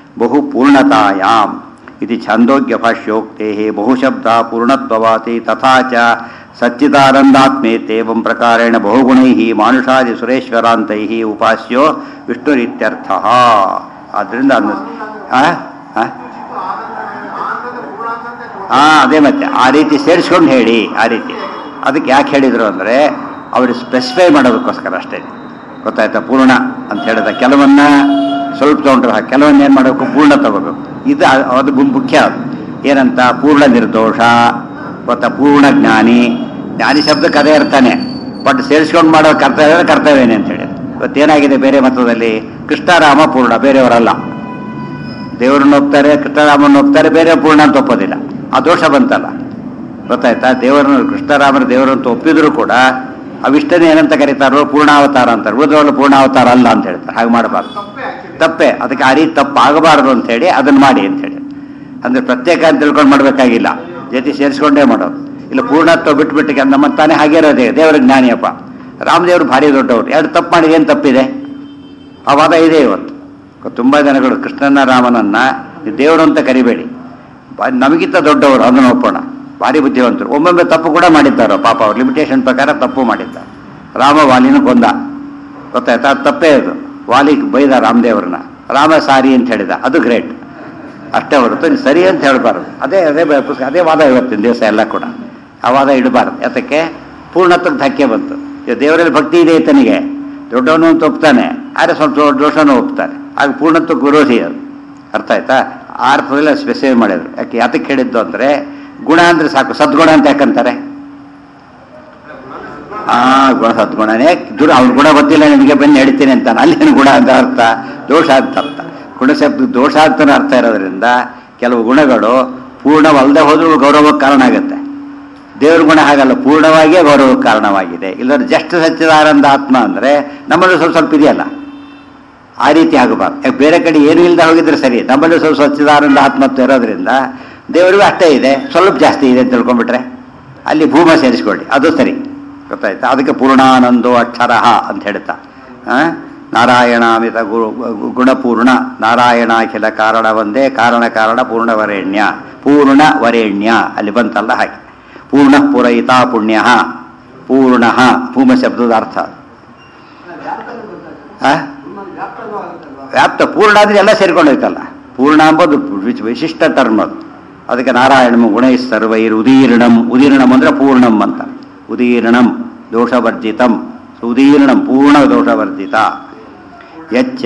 ಬಹು ಪೂರ್ಣತಾಯಾಮ್ ಇತಿ ಛಾಂದೋಗ್ಯ ಭಾಷ್ಯೋಕ್ತೇ ಬಹುಶಬ್ದ ಪೂರ್ಣತ್ವವಾತಿ ತಥಾ ಚ ಸಚ್ಚಿದಾನಂದಾತ್ಮೇತ್ಯೇವಂ ಪ್ರಕಾರೇಣ ಬಹುಗುಣೈ ಮಾನುಷಾದಿ ಸುರೇಶ್ವರಾಂತೈ ಉಪಾಸ್ಯೋ ವಿಷ್ಣುರಿತ್ಯರ್ಥ. ಆದ್ದರಿಂದ ಹಾ ಅದೇ ಮತ್ತೆ ಆ ರೀತಿ ಸೇರಿಸ್ಕೊಂಡು ಹೇಳಿ. ಆ ರೀತಿ ಅದಕ್ಕೆ ಯಾಕೆ ಹೇಳಿದರು ಅಂದರೆ ಅವರು ಸ್ಪೆಸಿಫೈ ಮಾಡೋದಕ್ಕೋಸ್ಕರ ಅಷ್ಟೇ. ಗೊತ್ತಾಯ್ತಾ? ಪೂರ್ಣ ಅಂತ ಹೇಳಿದ ಕೆಲವನ್ನ ಸ್ವಲ್ಪ ತೊಗೊಂಡ್ರೆ ಕೆಲವನ್ನ ಏನು ಮಾಡಬೇಕು, ಪೂರ್ಣ ತಗೋಬೇಕು. ಇದು ಅದು ಮುಖ್ಯ. ಅದು ಏನಂತ ಪೂರ್ಣ ನಿರ್ದೋಷ, ಗೊತ್ತಾ, ಪೂರ್ಣ ಜ್ಞಾನಿ. ಜ್ಞಾನಿ ಶಬ್ದಕ್ಕೆ ಅದೇ ಇರ್ತಾನೆ, ಬಟ್ ಸೇರಿಸ್ಕೊಂಡು ಮಾಡೋ ಕರ್ತವ್ಯ ಕರ್ತವ್ಯನೇ ಅಂತ ಹೇಳಿ. ಇವತ್ತೇನಾಗಿದೆ ಬೇರೆ ಮತದಲ್ಲಿ, ಕೃಷ್ಣರಾಮ ಪೂರ್ಣ, ಬೇರೆಯವರಲ್ಲ. ದೇವರನ್ನ ಒಪ್ತಾರೆ, ಕೃಷ್ಣರಾಮನ ಒಪ್ತಾರೆ, ಬೇರೆ ಪೂರ್ಣ ಅಂತ ಒಪ್ಪೋದಿಲ್ಲ. ಆ ದೋಷ ಬಂತಲ್ಲ, ಗೊತ್ತಾಯ್ತಾ? ದೇವರನ್ನು ಕೃಷ್ಣರಾಮನ ದೇವರಂತ ಒಪ್ಪಿದ್ರು ಕೂಡ ಅವಿಷ್ಟನೇ ಏನಂತ ಕರೀತಾರೋ ಪೂರ್ಣಾವತಾರ ಅಂತಾರೆ. ಉಳಿದವರು ಪೂರ್ಣಾವತಾರ ಅಲ್ಲ ಅಂತ ಹೇಳ್ತಾರೆ. ಹಾಗೆ ಮಾಡಬಾರ್ದು, ತಪ್ಪೆ. ಅದಕ್ಕೆ ಆ ರೀತಿ ತಪ್ಪು ಆಗಬಾರ್ದು ಅಂತ ಹೇಳಿ ಅದನ್ನು ಮಾಡಿ ಅಂತ ಹೇಳಿ. ಅಂದ್ರೆ ಪ್ರತ್ಯೇಕ ಅಂತ ತಿಳ್ಕೊಂಡು ಮಾಡಬೇಕಾಗಿಲ್ಲ, ಜೊತೆ ಸೇರಿಸ್ಕೊಂಡೇ ಮಾಡೋದು. ಇಲ್ಲ ಪೂರ್ಣತ್ವ ಬಿಟ್ಬಿಟ್ಟಿಗೆ ನಮ್ಮ ತಾನೇ ಹಾಗೆ ಇರೋದೇ. ದೇವರ ಜ್ಞಾನಿಯಪ್ಪ, ರಾಮದೇವರು ಭಾರಿ ದೊಡ್ಡವರು, ಎರಡು ತಪ್ಪು ಮಾಡಿ ಏನು ತಪ್ಪಿದೆ? ಆ ವಾದ ಇದೆ ಇವತ್ತು. ತುಂಬ ಜನಗಳು ಕೃಷ್ಣನ ರಾಮನನ್ನ ದೇವರು ಅಂತ ಕರಿಬೇಡಿ, ನಮಗಿಂತ ದೊಡ್ಡವರು, ಅದನ್ನು ಒಪ್ಪೋಣ, ಭಾರಿ ಬುದ್ಧಿವಂತರು. ಒಮ್ಮೊಮ್ಮೆ ತಪ್ಪು ಕೂಡ ಮಾಡಿದ್ದಾರೋ ಪಾಪ, ಅವ್ರು ಲಿಮಿಟೇಷನ್ ಪ್ರಕಾರ ತಪ್ಪು ಮಾಡಿದ್ದಾರೆ. ರಾಮ ವಾಲಿನ ಕೊಂದ, ಗೊತ್ತಾಯ್ತಾ? ಅದು ತಪ್ಪೇ. ಅದು ವಾಲಿ ಬೈದ ರಾಮದೇವ್ರನ್ನ, ರಾಮ ಸಾರಿ ಅಂತ ಹೇಳಿದ, ಅದು ಗ್ರೇಟ್ ಅಷ್ಟೇ ಹೊರತು ಸರಿ ಅಂತ ಹೇಳಬಾರ್ದು. ಅದೇ ಅದೇ ಅದೇ ವಾದ ಇವತ್ತಿನ ದಿವಸ ಎಲ್ಲ ಕೂಡ ಆ ವಾದ ಇಡಬಾರ್ದು. ಯಾತಕ್ಕೆ? ಪೂರ್ಣತ್ವಕ್ಕೆ ಧಕ್ಕೆ ಬಂತು. ದೇವರಲ್ಲಿ ಭಕ್ತಿ ಇದೆ ತನಿಗೆ, ದೊಡ್ಡವನು ಅಂತ ಒಪ್ತಾನೆ, ಆದರೆ ಸ್ವಲ್ಪ ದೋಷನೂ ಒಪ್ತಾನೆ, ಆಗ ಪೂರ್ಣತ್ವಕ್ಕೆ ವಿರೋಧಿ. ಅದು ಅರ್ಥ ಆಯ್ತಾ? ಆ ಅರ್ಥದಲ್ಲಿ ಸ್ಪೆಸಿಫೈ ಮಾಡಿದ್ರು. ಯಾಕೆ ಯಾತಕ್ಕೆ ಹೇಳಿದ್ದು ಅಂದರೆ, ಗುಣ ಅಂದರೆ ಸಾಕು, ಸದ್ಗುಣ ಅಂತ ಯಾಕಂತಾರೆ? ಆ ಗುಣ ಸದ್ಗುಣನೇ. ದುರ ಅವ್ನ ಗುಣ ಗೊತ್ತಿಲ್ಲ ನಿಮಗೆ, ಬನ್ನಿ ಹೇಳ್ತೀನಿ ಅಂತಾನೆ. ಅಲ್ಲೇನು ಗುಣ ಅಂತ ಅರ್ಥ, ದೋಷ ಅಂತ ಅರ್ಥ. ಗುಣಶಬ್ದ ದೋಷ ಅಂತಲೂ ಅರ್ಥ ಇರೋದ್ರಿಂದ ಕೆಲವು ಗುಣಗಳು ಪೂರ್ಣವಲ್ಲದೆ ಹೋದ್ರೂ ಗೌರವಕ್ಕೆ ಕಾರಣ ಆಗುತ್ತೆ. ದೇವ್ರ ಗುಣ ಹಾಗಲ್ಲ, ಪೂರ್ಣವಾಗಿಯೇ ಗೌರವಕ್ಕೆ ಕಾರಣವಾಗಿದೆ. ಇಲ್ಲದ್ರೆ ಜಸ್ಟ್ ಸಚ್ಚಿದಾನಂದ ಆತ್ಮ ಅಂದರೆ ನಮ್ಮಲ್ಲಿ ಸ್ವಲ್ಪ ಸ್ವಲ್ಪ ಇದೆಯಲ್ಲ, ಆ ರೀತಿ ಆಗಬಾರ್ದು. ಯಾಕೆ ಬೇರೆ ಕಡೆ ಏನೂ ಇಲ್ಲದೆ ಹೋಗಿದ್ರೆ ಸರಿ, ನಮ್ಮಲ್ಲಿ ಸ್ವಲ್ಪ ಸಚ್ಚಿದಾನಂದ ಆತ್ಮತ್ವ ಇರೋದ್ರಿಂದ ದೇವರಿಗೂ ಅಷ್ಟೇ ಇದೆ, ಸ್ವಲ್ಪ ಜಾಸ್ತಿ ಇದೆ ಅಂತ ತಿಳ್ಕೊಂಡ್ಬಿಟ್ರೆ ಅಲ್ಲಿ ಭೂಮ ಸೇರಿಸ್ಕೊಳ್ಳಿ, ಅದು ಸರಿ. ಗೊತ್ತಾಯ್ತಾ? ಅದಕ್ಕೆ ಪೂರ್ಣಾನಂದೋ ಅಕ್ಷರ ಅಂತ ಹೇಳ್ತಾ, ನಾರಾಯಣಾಮಿತ ಗುರು ಗುಣಪೂರ್ಣ ನಾರಾಯಣಾಖಿಲ ಕಾರಣ ಒಂದೇ, ಕಾರಣ ಕಾರಣ ಪೂರ್ಣವರೇಣ್ಯ, ಪೂರ್ಣ ವರೇಣ್ಯ ಅಲ್ಲಿ ಬಂತಲ್ಲ ಹಾಗೆ. ಪೂರ್ಣ ಪೂರಯಿತ ಪುಣ್ಯ, ಪೂರ್ಣ ಭೂಮ ಶಬ್ದದ ಅರ್ಥ. ವ್ಯಾಪ್ತ ಪೂರ್ಣ ಅಂದರೆ ಎಲ್ಲ ಸೇರ್ಕೊಂಡೋಯ್ತಲ್ಲ. ಪೂರ್ಣ ಅಂಬೋದು ವಿಶಿಷ್ಟ ಟರ್ಮ್ ಅದು. ಅದಕ್ಕೆ ನಾರಾಯಣಂ ಗುಣೈ ಸರ್ವೈರ್ ಉದೀರ್ಣಂ, ಉದೀರ್ಣಂ ಅಂದರೆ ಪೂರ್ಣಂ ಅಂತ. ಉದೀರ್ಣಂ ದೋಷವರ್ಜಿತಂ, ಉದೀರ್ಣಂ ಪೂರ್ಣ ದೋಷವರ್ಜಿತ. ಯಚ್ಚ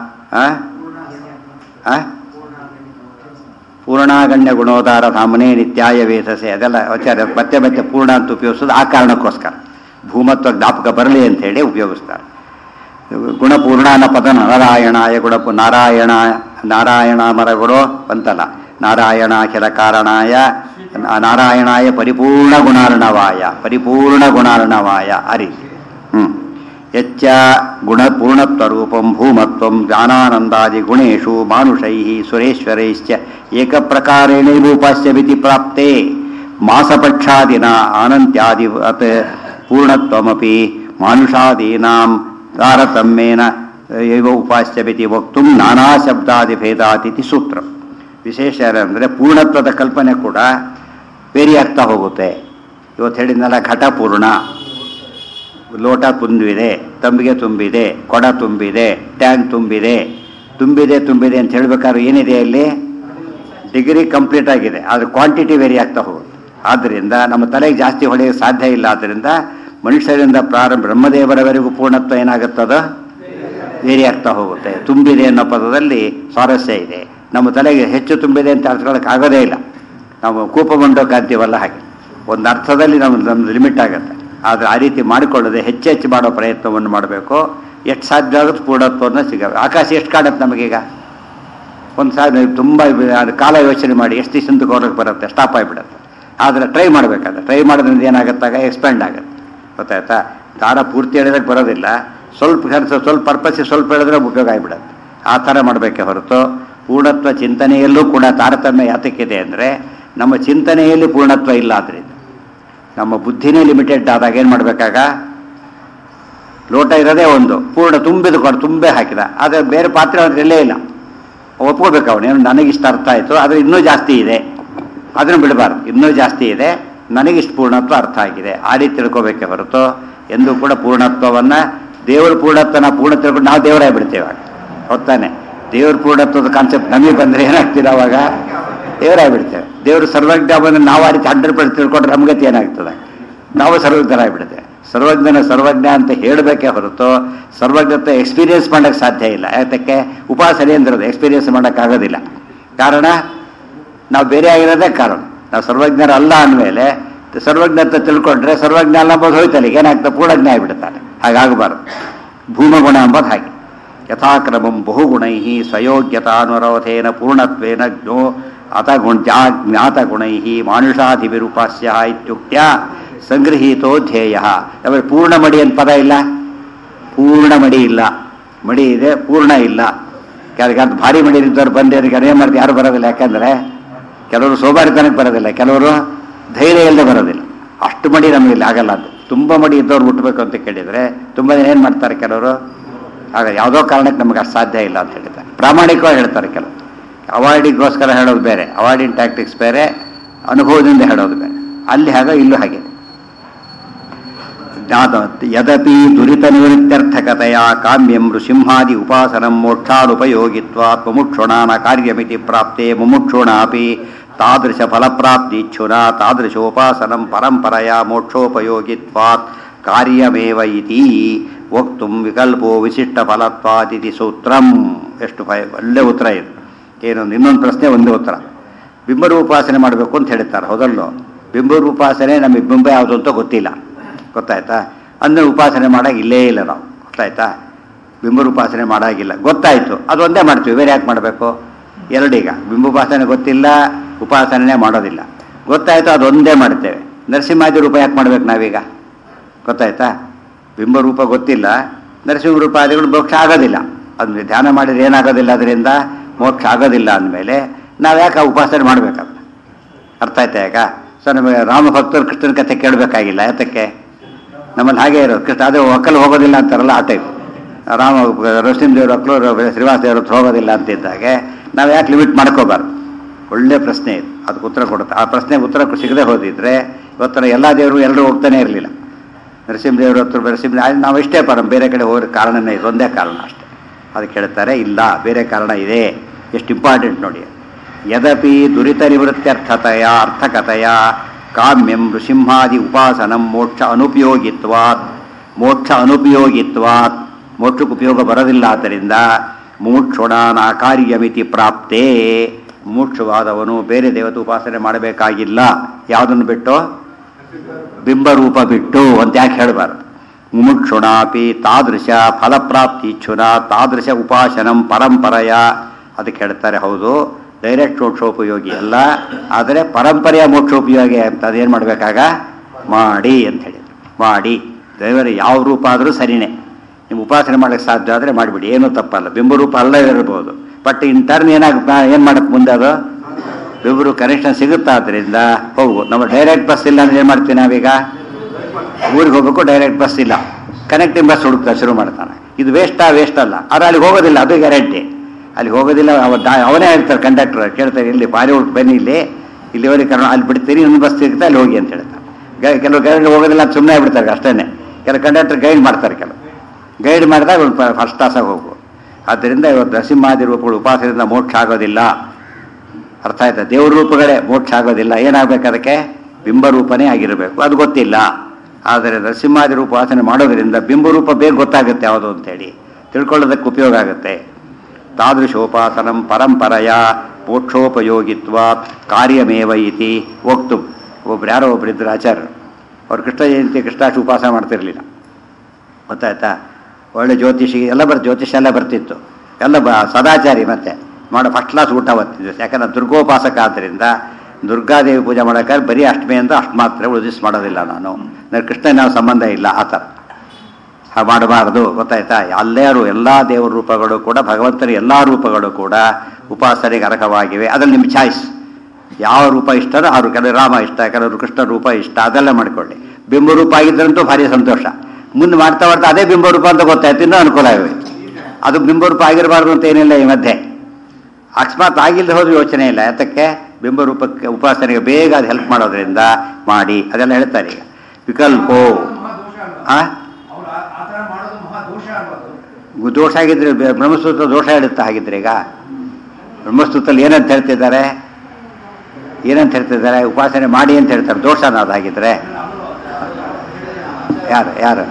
ಪೂರ್ಣಾಗಣ್ಯ ಗುಣೋದಾರ ಧಾಮನೆ ನಿತ್ಯಾಯ ವೇದಸೆ, ಅದೆಲ್ಲ ಆಚಾರ್ಯ ಮತ್ತೆ ಮತ್ತೆ ಪೂರ್ಣ ಅಂತ ಉಪಯೋಗಿಸೋದು ಆ ಕಾರಣಕ್ಕೋಸ್ಕರ, ಭೂಮತ್ವ ಜ್ಞಾಪಕ ಬರಲಿ ಅಂತೇಳಿ ಉಪಯೋಗಿಸ್ತಾರೆ. ಗುಣಪೂರ್ಣನ ಪದ ನಾರಾಯಣಾಯ ಗುಣಪು ನಾರಾಯಣ ನಾರಾಯಣ ಮರಗಳು ಬಂತಲ್ಲ, ನಾರಾಯಣಾಖಿಲ ಕಾರಣಾಯ ನಾರಾಯಣಾಯ ಪರಿಪೂರ್ಣ ಗುಣಾರ್ಣವಾಯ, ಪರಿಪೂರ್ಣ ಗುಣಾರ್ಣವಾಯ ಆ ರೀತಿ. ಹ್ಮ್ ಯಚ್ಚ ಗುಣಪೂರ್ಣತ್ವರೂಪಂ ಭೂಮತ್ವಂ ಜ್ಞಾನಾನಂದಾದಿ ಗುಣೇಶು ಮಾನುಷೈ ಸುರೇಶ್ವರೈಶ್ಚ ಏಕಪ್ರಕಾರೇಣೈವೋಪಾಸ್ಯಮಿತಿ ಪ್ರಾಪ್ತೆ ಮಾಸಪಕ್ಷಾದಿನ ಆನಂತ್ಯಾದಿ ಅತ್ ಪೂರ್ಣತ್ವಮಪಿ ಮಾನುಷಾದೀನಾಂ ತಾರತಮ್ಯೇನ ಏವ ಉಪಾಸ್ಯಮಿತಿ ವಕ್ತುಂ ನಾನಾ ಶಬ್ದಾದಿ ಭೇದಾತಿಥಿ ಸೂತ್ರ. ವಿಶೇಷ ಅಂದರೆ ಪೂರ್ಣತ್ವದ ಕಲ್ಪನೆ ಕೂಡ ಬೇರೆ ಆಗ್ತಾ ಹೋಗುತ್ತೆ. ಇವತ್ತು ಹೇಳಿದ್ನಲ್ಲ, ಘಟ ಪೂರ್ಣ, ಲೋಟ ತುಂಬಿದೆ, ತಂಬಿಗೆ ತುಂಬಿದೆ, ಕೊಡ ತುಂಬಿದೆ, ಟ್ಯಾಂಕ್ ತುಂಬಿದೆ, ತುಂಬಿದೆ ತುಂಬಿದೆ ಅಂತ ಹೇಳ್ಬೇಕಾದ್ರೆ ಏನಿದೆ ಅಲ್ಲಿ? ಡಿಗ್ರಿ ಕಂಪ್ಲೀಟ್ ಆಗಿದೆ, ಆದರೆ ಕ್ವಾಂಟಿಟಿ ವೇರಿ ಆಗ್ತಾ ಹೋಗುತ್ತೆ. ಆದ್ದರಿಂದ ನಮ್ಮ ತಲೆಗೆ ಜಾಸ್ತಿ ಹೊಡೆಯೋಕ್ಕೆ ಸಾಧ್ಯ ಇಲ್ಲ. ಆದ್ದರಿಂದ ಮನುಷ್ಯರಿಂದ ಪ್ರಾರಂಭ ಬ್ರಹ್ಮದೇವರವರೆಗೂ ಪೂರ್ಣತ್ವ ಏನಾಗುತ್ತದೋ ವೇರಿ ಆಗ್ತಾ ಹೋಗುತ್ತೆ. ತುಂಬಿದೆ ಅನ್ನೋ ಪದದಲ್ಲಿ ಸ್ವಾರಸ್ಯ ಇದೆ. ನಮ್ಮ ತಲೆಗೆ ಹೆಚ್ಚು ತುಂಬಿದೆ ಅಂತ ಅರ್ಥಕೊಳ್ಳೋಕೆ ಆಗೋದೇ ಇಲ್ಲ. ನಾವು ಕೂಪಗೊಂಡೋಕೆ ಅಂತೀವಲ್ಲ ಹಾಗೆ, ಒಂದು ಅರ್ಥದಲ್ಲಿ ನಮ್ಮ ನಮ್ದು ಲಿಮಿಟ್ ಆಗುತ್ತೆ. ಆದರೆ ಆ ರೀತಿ ಮಾಡಿಕೊಳ್ಳದೆ ಹೆಚ್ಚು ಹೆಚ್ಚು ಮಾಡೋ ಪ್ರಯತ್ನವನ್ನು ಮಾಡಬೇಕು. ಎಷ್ಟು ಸಾಧ್ಯ ಆಗುತ್ತೆ ಪೂರ್ಣತ್ವವನ್ನು ಸಿಗಬೇಕು. ಆಕಾಶ ಎಷ್ಟು ಕಾಣುತ್ತೆ ನಮಗೀಗ? ಒಂದು ಸಾಧ್ಯ ತುಂಬ ಕಾಲ ಯೋಚನೆ ಮಾಡಿ ಎಷ್ಟು ದಿವಸ ಕೊಡೋಕ್ಕೆ ಬರುತ್ತೆ, ಸ್ಟಾಪ್ ಆಗಿಬಿಡುತ್ತೆ. ಆದರೆ ಟ್ರೈ ಮಾಡಬೇಕಾದ್ರೆ ಟ್ರೈ ಮಾಡೋದ್ರಿಂದ ಏನಾಗುತ್ತಾಗ ಎಕ್ಸ್ಪ್ಯಾಂಡ್ ಆಗುತ್ತೆ. ಗೊತ್ತಾಯ್ತಾ? ದಾರ ಪೂರ್ತಿ ಹೇಳಿದಾಗ ಬರೋದಿಲ್ಲ, ಸ್ವಲ್ಪ ಕೆಲಸ ಸ್ವಲ್ಪ ಪರ್ಪಸ್ಸಿಗೆ ಸ್ವಲ್ಪ ಹೇಳಿದ್ರೆ ಉಪಯೋಗ ಆಗಿಬಿಡುತ್ತೆ. ಆ ಥರ ಮಾಡಬೇಕೆ ಹೊರತು ಪೂರ್ಣತ್ವ ಚಿಂತನೆಯಲ್ಲೂ ಕೂಡ ತಾರತಮ್ಯ ಯಾತಕ್ಕಿದೆ ಅಂದರೆ ನಮ್ಮ ಚಿಂತನೆಯಲ್ಲಿ ಪೂರ್ಣತ್ವ ಇಲ್ಲ. ಆದ್ದರಿಂದ ನಮ್ಮ ಬುದ್ಧಿನೇ ಲಿಮಿಟೆಡ್ ಆದಾಗ ಏನು ಮಾಡಬೇಕಾಗ? ಲೋಟ ಇರೋದೇ ಒಂದು, ಪೂರ್ಣ ತುಂಬಿದ ಕೊಡ ತುಂಬೆ ಹಾಕಿದ, ಆದರೆ ಬೇರೆ ಪಾತ್ರೆ ಅದರಲ್ಲೇ ಇಲ್ಲ. ಒಪ್ಕೋಬೇಕು ಅವನೇನು ನನಗಿಷ್ಟು ಅರ್ಥ ಆಯಿತು ಆದರೆ ಇನ್ನೂ ಜಾಸ್ತಿ ಇದೆ ಅದನ್ನು ಬಿಡಬಾರ್ದು. ಇನ್ನೂ ಜಾಸ್ತಿ ಇದೆ, ನನಗಿಷ್ಟು ಪೂರ್ಣತ್ವ ಅರ್ಥ ಆಗಿದೆ ಆ ರೀತಿ ತಿಳ್ಕೊಬೇಕೆ ಹೊರತು ಎಂದೂ ಕೂಡ ಪೂರ್ಣತ್ವವನ್ನು ದೇವರ ಪೂರ್ಣತ್ವನ ಪೂರ್ಣ ತಿಳ್ಕೊಂಡು ನಾವು ದೇವರಾಗಿ ಬಿಡ್ತೇವೆ. ಹೊತ್ತಾನೆ ದೇವ್ರ ಪೂರ್ಣತ್ವದ ಕಾನ್ಸೆಪ್ಟ್ ನಮಗೆ ಬಂದರೆ ಏನಾಗ್ತೀರ ಅವಾಗ ದೇವರಾಗಿ ಬಿಡ್ತೇವೆ. ದೇವರು ಸರ್ವಜ್ಞ ಬಂದರೆ ನಾವು ಆ ರೀತಿ ಹಂಡ್ರೆಡ್ ಪರ್ಸೆಂಟ್ ತಿಳ್ಕೊಂಡ್ರೆ ನಮ್ಗತಿ ಏನಾಗ್ತದೆ, ನಾವು ಸರ್ವಜ್ಞರಾಗಿಬಿಡ್ತೇವೆ. ಸರ್ವಜ್ಞನ ಸರ್ವಜ್ಞ ಅಂತ ಹೇಳಬೇಕೇ ಹೊರತು ಸರ್ವಜ್ಞತೆ ಎಕ್ಸ್ಪೀರಿಯನ್ಸ್ ಮಾಡೋಕ್ಕೆ ಸಾಧ್ಯ ಇಲ್ಲ. ಯಾತಕ್ಕೆ ಉಪಾಸನೆ ಅಂದಿರೋದು ಎಕ್ಸ್ಪೀರಿಯನ್ಸ್ ಮಾಡೋಕ್ಕಾಗೋದಿಲ್ಲ. ಕಾರಣ ನಾವು ಬೇರೆ ಆಗಿರೋದೇ ಕಾರಣ. ನಾವು ಸರ್ವಜ್ಞರಲ್ಲ ಅಂದಮೇಲೆ ಸರ್ವಜ್ಞತೆ ತಿಳ್ಕೊಂಡ್ರೆ ಸರ್ವಜ್ಞ ಅಲ್ಲ ಅಂಬೋದು ಹೋಯ್ತಲ್ಲ, ಏನಾಗ್ತದೆ ಪೂರ್ಣಜ್ಞ ಆಗಿಬಿಡ್ತಾನೆ. ಹಾಗಾಗಬಾರ್ದು. ಭೂಮಗುಣ ಅಂಬೋದು ಹಾಗೆ ಯಥಾಕ್ರಮಂ ಬಹುಗುಣೈ ಸ್ವಯೋಗ್ಯತಾನುರೋಧೇನ ಪೂರ್ಣತ್ವೇನ ಜ್ಞೋ ಅತ ಗುಣ ಜ್ಞಾತ ಗುಣೈ ಮಾನುಷಾಧಿವಿರುಪಾಸ್ಯ ಇತ್ಯುಕ್ತ್ಯ ಸಂಗೃಹೀತೋ ಧ್ಯೇಯ. ಆಮೇಲೆ ಪೂರ್ಣ ಮಡಿ ಅಂತ ಪದ ಇಲ್ಲ, ಪೂರ್ಣ ಮಡಿ ಇಲ್ಲ, ಮಡಿ ಇದೆ ಪೂರ್ಣ ಇಲ್ಲ. ಕೆಲವ್ರಿಗೆ ಭಾರಿ ಮಡಿ ಇದ್ದವ್ರು ಬಂದು ಏನು ಮಾಡ್ತೀವಿ, ಯಾರು ಬರೋದಿಲ್ಲ. ಯಾಕಂದರೆ ಕೆಲವರು ಸೋಮಾರಿತನಕ್ಕೆ ಬರೋದಿಲ್ಲ, ಕೆಲವರು ಧೈರ್ಯ ಇಲ್ಲದೆ ಬರೋದಿಲ್ಲ. ಅಷ್ಟು ಮಡಿ ನಮಗಿಲ್ಲ, ಆಗಲ್ಲ. ಅದು ತುಂಬ ಮಡಿ ಇದ್ದವ್ರು ಹುಟ್ಟಬೇಕು ಅಂತ ಕೇಳಿದರೆ ತುಂಬ ಜನ ಏನು ಮಾಡ್ತಾರೆ, ಕೆಲವರು ಆಗ ಯಾವುದೋ ಕಾರಣಕ್ಕೆ ನಮಗೆ ಅಷ್ಟು ಸಾಧ್ಯ ಇಲ್ಲ ಅಂತ ಹೇಳ್ತಾರೆ. ಪ್ರಾಮಾಣಿಕವಾಗಿ ಹೇಳ್ತಾರೆ ಕೆಲವರು. ಅವಾರ್ಡಿಗೋಸ್ಕರ ಹೇಳೋದು ಬೇರೆ, ಅವಾರ್ಡಿನ ಟ್ಯಾಕ್ಟಿಕ್ಸ್ ಬೇರೆ, ಅನುಭವದಿಂದ ಹೇಳೋದು ಬೇರೆ. ಅಲ್ಲಿ ಹಾಗೆ ಇಲ್ಲೂ ಹಾಗೆ. ಯದಪಿ ದುರಿತ ನಿವೃತ್ತ್ಯರ್ಥಕತೆಯ ಕಾಮ್ಯಂ ಋಷಿಂಹಾದಿ ಉಪಾಸನಂ ಮೋಕ್ಷಾನುಪಯೋಗಿತ್ವಾತ್ ಮುಮುಕ್ಷುಣಾನ ಕಾರ್ಯಮಿತಿ ಪ್ರಾಪ್ತೆ ಮುಮುಕ್ಷುಣಾಪಿ ತಾದೃಶ ಫಲಪ್ರಾಪ್ತಿಚ್ಛುನಾ ತಾದೃಶೋಪಾಸನಂ ಪರಂಪರೆಯ ಮೋಕ್ಷೋಪಯೋಗಿತ್ವಾತ್ ಕಾರ್ಯಮೇವ ಇತಿ ವಕ್ತುಂ ವಿಕಲ್ಪೋ ವಿಶಿಷ್ಟ ಫಲತ್ವಾದಿತಿ ಸೂತ್ರಂ. ಎಷ್ಟು ಭಯ ಒಳ್ಳೆ ಉತ್ತರ ಇದು. ಏನೊಂದು ಇನ್ನೊಂದು ಪ್ರಶ್ನೆ ಒಂದೇ ಉತ್ತರ. ಬಿಂಬರೂಪಾಸನೆ ಮಾಡಬೇಕು ಅಂತ ಹೇಳ್ತಾರೆ, ಹೌದಲ್ಲೋ? ಬಿಂಬರೂಪಾಸನೆ ನಮಗೆ ಬಿಂಬ ಯಾವುದು ಅಂತ ಗೊತ್ತಿಲ್ಲ, ಗೊತ್ತಾಯ್ತಾ? ಅಂದರೆ ಉಪಾಸನೆ ಮಾಡೋಕೆ ಇಲ್ಲೇ ಇಲ್ಲ ನಾವು, ಗೊತ್ತಾಯ್ತಾ? ಬಿಂಬರೂಪಾಸನೆ ಮಾಡೋಗಿಲ್ಲ, ಗೊತ್ತಾಯಿತು, ಅದೊಂದೇ ಮಾಡ್ತೀವಿ, ಬೇರೆ ಯಾಕೆ ಮಾಡಬೇಕು? ಎರಡೀಗ ಬಿಂಬೋಪಾಸನೆ ಗೊತ್ತಿಲ್ಲ, ಉಪಾಸನೆ ಮಾಡೋದಿಲ್ಲ, ಗೊತ್ತಾಯಿತು, ಅದೊಂದೇ ಮಾಡ್ತೇವೆ. ನರಸಿಂಹಾದಿ ರೂಪ ಯಾಕೆ ಮಾಡ್ಬೇಕು ನಾವೀಗ? ಗೊತ್ತಾಯ್ತಾ? ಬಿಂಬರೂಪ ಗೊತ್ತಿಲ್ಲ, ನರಸಿಂಹ ರೂಪಾದಿಗಳು ಮೋಕ್ಷ ಆಗೋದಿಲ್ಲ. ಅದನ್ನ ಧ್ಯಾನ ಮಾಡಿದ್ರೆ ಏನಾಗೋದಿಲ್ಲ, ಅದರಿಂದ ಮೋಕ್ಷ ಆಗೋದಿಲ್ಲ ಅಂದಮೇಲೆ ನಾವು ಯಾಕೆ ಆ ಉಪಾಸನೆ ಮಾಡಬೇಕಲ್ಲ? ಅರ್ಥ ಆಯ್ತಾ? ಯಾಕ ಸೊ ನಮಗೆ ರಾಮ ಭಕ್ತರು ಕೃಷ್ಣನ ಕಥೆ ಕೇಳಬೇಕಾಗಿಲ್ಲ. ಯಾತಕ್ಕೆ? ನಮ್ಮಲ್ಲಿ ಹಾಗೆ ಇರೋದು. ಕೃಷ್ಣ ಅದೇ ಒಕ್ಕಲು ಹೋಗೋದಿಲ್ಲ ಅಂತಾರಲ್ಲ, ಆ ಟೈಪ್. ರಾಮ ನರಸಿಂಹದೇವ್ರ ಒಕ್ಕಲು ಶ್ರೀನಿವಾಸ ದೇವ್ರ ಹತ್ರ ಹೋಗೋದಿಲ್ಲ ಅಂತಿದ್ದಾಗೆ ನಾವು ಯಾಕೆ ಲಿಮಿಟ್ ಮಾಡ್ಕೋಬಾರ್ದು? ಒಳ್ಳೆ ಪ್ರಶ್ನೆ ಇದು, ಅದಕ್ಕೆ ಉತ್ತರ ಕೊಡುತ್ತೆ. ಆ ಪ್ರಶ್ನೆಗೆ ಉತ್ತರ ಸಿಗದೆ ಹೋದಿದ್ರೆ ಇವತ್ತರ ಎಲ್ಲ ದೇವರು ಎಲ್ಲರೂ ಹೋಗ್ತಾನೆ ಇರಲಿಲ್ಲ. ನರಸಿಂಹದೇವ್ರ ಹತ್ರ ನರಸಿಂಹ ನಾವು ಇಷ್ಟೇ ಪರ, ಬೇರೆ ಕಡೆ ಹೋಗೋ ಕಾರಣನೇ ಇದು, ಒಂದೇ ಕಾರಣ ಅಷ್ಟೇ. ಅದಕ್ಕೆ ಹೇಳ್ತಾರೆ ಇಲ್ಲ, ಬೇರೆ ಕಾರಣ ಇದೆ. ಎಷ್ಟು ಇಂಪಾರ್ಟೆಂಟ್ ನೋಡಿ. ಯದಪಿ ದುರಿತ ನಿವೃತ್ತ್ಯರ್ಥತೆಯ ಅರ್ಥಕತೆಯ ಕಾಮ್ಯಂ ಋಷಿಂಹಾದಿ ಉಪಾಸನಂ ಮೋಕ್ಷ ಅನುಪಯೋಗಿತ್ವಾತ್ ಮೋಕ್ಷ ಅನುಪಯೋಗಿತ್ವಾತ್ ಮೋಕ್ಷಕ್ಕೆ ಉಪಯೋಗ ಬರೋದಿಲ್ಲ. ಆದ್ದರಿಂದ ಮುಮುಕ್ಷುಣಾನ ಕಾರ್ಯಮಿತಿ ಪ್ರಾಪ್ತೇ, ಮುಮುಕ್ಷುವಾದವನು ಬೇರೆ ದೇವತೆ ಉಪಾಸನೆ ಮಾಡಬೇಕಾಗಿಲ್ಲ. ಯಾವುದನ್ನು ಬಿಟ್ಟು? ಬಿಂಬರೂಪ ಬಿಟ್ಟು ಅಂತ ಯಾಕೆ ಹೇಳಬಾರ್ದು? ಮುಮುಕ್ಷುಣಾಪಿ ತಾದೃಶ ಫಲಪ್ರಾಪ್ತಿ ಇಚ್ಛುನ ತಾದೃಶ ಉಪಾಸನಂ ಪರಂಪರೆಯ. ಅದಕ್ಕೆ ಹೇಳ್ತಾರೆ, ಹೌದು ಡೈರೆಕ್ಟ್ ಮೋಕ್ಷೋಪಯೋಗಿ ಅಲ್ಲ, ಆದರೆ ಪರಂಪರೆಯ ಮೋಕ್ಷೋಪಯೋಗಿ ಅಂತ ಅದೇನು ಮಾಡಬೇಕಾಗ ಮಾಡಿ ಅಂತ ಹೇಳಿದ್ರು. ಮಾಡಿ ದೇವರ ಯಾವ ರೂಪ ಆದರೂ ಸರಿಯೇ, ನೀವು ಉಪಾಸನೆ ಮಾಡೋಕ್ಕೆ ಸಾಧ್ಯ ಆದರೆ ಮಾಡಿಬಿಡಿ, ಏನೂ ತಪ್ಪಲ್ಲ. ಬಿಂಬರೂಪ ಅಲ್ಲ ಇರ್ಬೋದು, ಬಟ್ ಇನ್ ಟರ್ನ್ ಏನಾಗ ಏನು ಮಾಡಕ್ಕೆ ಮುಂದೆ ಅದು ಬಿಂಬರು ಕನೆಕ್ಷನ್ ಸಿಗುತ್ತಾ? ಆದ್ದರಿಂದ ಹೋಗು. ನಮ್ಮ ಡೈರೆಕ್ಟ್ ಬಸ್ ಇಲ್ಲ ಅಂದ್ರೆ ಏನು ಮಾಡ್ತೀವಿ ನಾವೀಗ? ಊರಿಗೆ ಹೋಗ್ಬೇಕು, ಡೈರೆಕ್ಟ್ ಬಸ್ ಇಲ್ಲ, ಕನೆಕ್ಟಿಂಗ್ ಬಸ್ ಹುಡುಕ್ತಾ ಶುರು ಮಾಡ್ತಾನೆ. ಇದು ವೇಸ್ಟಾ? ವೇಸ್ಟ್ ಅಲ್ಲ, ಆದರೆ ಅಲ್ಲಿಗೆ ಹೋಗೋದಿಲ್ಲ, ಅದು ಗ್ಯಾರಂಟಿ. ಅಲ್ಲಿ ಹೋಗೋದಿಲ್ಲ, ಅವ ಅವನೇ ಹೇಳ್ತಾರೆ ಕಂಡಕ್ಟರ್, ಕೇಳ್ತಾರೆ ಇಲ್ಲಿ ಬಾರಿ ಹುಡುಕ್ ಬನ್ನಿ, ಇಲ್ಲಿ ಇಲ್ಲಿವರೆಗೆ ಕಾರಣ ಅಲ್ಲಿ ಬಿಡ್ತೀರಿ, ಇನ್ನೊಂದು ಬಸ್ ಸಿಗುತ್ತೆ ಅಲ್ಲಿ ಹೋಗಿ ಅಂತ ಹೇಳ್ತಾರೆ. ಕೆಲವು ಗೈಡ್ ಹೋಗೋದಿಲ್ಲ, ಅದು ಸುಮ್ಮನೆ ಬಿಡ್ತಾರೆ ಅಷ್ಟೇ. ಕೆಲವು ಕಂಡಕ್ಟರ್ ಗೈಡ್ ಮಾಡ್ತಾರೆ, ಕೆಲವು ಗೈಡ್ ಮಾಡಿದಾಗ ಒಂದು ಫಸ್ಟ್ ಕ್ಲಾಸಾಗಿ ಹೋಗು. ಆದ್ದರಿಂದ ಇವತ್ತು ನರಸಿಂಹಾದಿ ರೂಪಗಳು ಉಪಾಸನೆಯಿಂದ ಮೋಕ್ಷ ಆಗೋದಿಲ್ಲ. ಅರ್ಥ ಆಯ್ತಾ? ದೇವ್ರ ರೂಪಗಳೇ ಮೋಕ್ಷ ಆಗೋದಿಲ್ಲ. ಏನಾಗಬೇಕು? ಅದಕ್ಕೆ ಬಿಂಬರೂಪನೇ ಆಗಿರಬೇಕು. ಅದು ಗೊತ್ತಿಲ್ಲ. ಆದರೆ ನರಸಿಂಹಾದಿ ರೂಪ ಉಪಾಸನೆ ಮಾಡೋದರಿಂದ ಬಿಂಬರೂಪ ಬೇಗ ಗೊತ್ತಾಗುತ್ತೆ ಯಾವುದು ಅಂತೇಳಿ ತಿಳ್ಕೊಳ್ಳೋದಕ್ಕೆ ಉಪಯೋಗ ಆಗುತ್ತೆ. ತಾದೃಶೋಪಾಸನಂ ಪರಂಪರೆಯ ಮೋಕ್ಷೋಪಯೋಗಿತ್ವ ಕಾರ್ಯಮೇವ ಇತಿ ವಕ್ತು. ಒಬ್ರು ಯಾರೋ ಒಬ್ಬರಿದ್ದರು ಆಚಾರ್ಯರು, ಅವ್ರು ಕೃಷ್ಣ ಜಯಂತಿ ಕೃಷ್ಣಾಷ್ಟ ಉಪಾಸನೆ ಮಾಡ್ತಿರ್ಲಿಲ್ಲ, ಗೊತ್ತಾಯ್ತಾ? ಒಳ್ಳೆ ಜ್ಯೋತಿಷಿ ಎಲ್ಲ ಬರ್ ಜ್ಯೋತಿಷ ಎಲ್ಲ ಬರ್ತಿತ್ತು, ಎಲ್ಲ ಬ ಸದಾಚಾರಿ ಮತ್ತೆ ಮಾಡೋ ಫಸ್ಟ್ ಕ್ಲಾಸ್ ಊಟ ಬರ್ತಿದ್ದೆ. ಯಾಕಂದ್ರೆ ದುರ್ಗೋಪಾಸಕ ಆದ್ದರಿಂದ ದುರ್ಗಾದೇವಿ ಪೂಜೆ ಮಾಡೋಕ್ಕಾದ್ರೆ ಬರೀ ಅಷ್ಟಮೇ ಅಂತ ಅಷ್ಟು ಮಾತ್ರ ಉಳಿಸ್ ಮಾಡೋದಿಲ್ಲ ನಾನು, ನನಗೆ ಕೃಷ್ಣ ನಾವು ಸಂಬಂಧ ಇಲ್ಲ, ಆ ಥರ ಹಾಗೆ ಮಾಡಬಾರ್ದು. ಗೊತ್ತಾಯ್ತಾ? ಎಲ್ಲರೂ ಎಲ್ಲ ದೇವರ ರೂಪಗಳು ಕೂಡ ಭಗವಂತನ ಎಲ್ಲ ರೂಪಗಳು ಕೂಡ ಉಪಾಸನೆಗೆ ಅರ್ಹವಾಗಿವೆ. ಅದ್ರಲ್ಲಿ ನಿಮ್ಮ ಚಾಯ್ಸ್, ಯಾವ ರೂಪ ಇಷ್ಟನೋ ಅವರು. ಕೆಲವರು ರಾಮ ಇಷ್ಟ, ಕೆಲವರು ಕೃಷ್ಣ ರೂಪ ಇಷ್ಟ, ಅದೆಲ್ಲ ಮಾಡ್ಕೊಳ್ಳಿ. ಬಿಂಬರೂಪ ಆಗಿದ್ರಂತೂ ಭಾರಿ ಸಂತೋಷ. ಮುಂದೆ ಮಾಡ್ತಾ ಮಾಡ್ತಾ ಅದೇ ಬಿಂಬರೂಪ ಅಂತ ಗೊತ್ತಾಯ್ತು, ಇನ್ನೂ ಅನುಕೂಲ ಇವೆ. ಅದು ಬಿಂಬರೂಪ ಆಗಿರಬಾರ್ದು ಅಂತ ಏನಿಲ್ಲ ಈ ಮಧ್ಯೆ. ಅಕಸ್ಮಾತ್ ಆಗಿಲ್ಲದೆ ಹೋದ್ರೂ ಯೋಚನೆ ಇಲ್ಲ. ಯಾತಕ್ಕೆ? ಬಿಂಬರೂಪಕ್ಕೆ ಉಪಾಸನೆಗೆ ಬೇಗ ಅದು ಹೆಲ್ಪ್ ಮಾಡೋದ್ರಿಂದ ಮಾಡಿ ಅದೆಲ್ಲ ಹೇಳ್ತಾರೆ. ಈಗ ವಿಕಲ್ಪೋ ಆ ದೋಷ ಆಗಿದ್ರೆ ಬ್ರಹ್ಮಸೂತ್ರ ದೋಷ ಹೇಳುತ್ತಾ ಹಾಗಿದ್ರೆ ಈಗ ಬ್ರಹ್ಮಸೂತ್ರದಲ್ಲಿ ಏನಂತ ಹೇಳ್ತಿದ್ದಾರೆ ಏನಂತ ಹೇಳ್ತಿದ್ದಾರೆ ಉಪಾಸನೆ ಮಾಡಿ ಅಂತ ಹೇಳ್ತಾರೆ. ದೋಷನ ಅದಾಗಿದ್ರೆ ಯಾರು ಯಾರು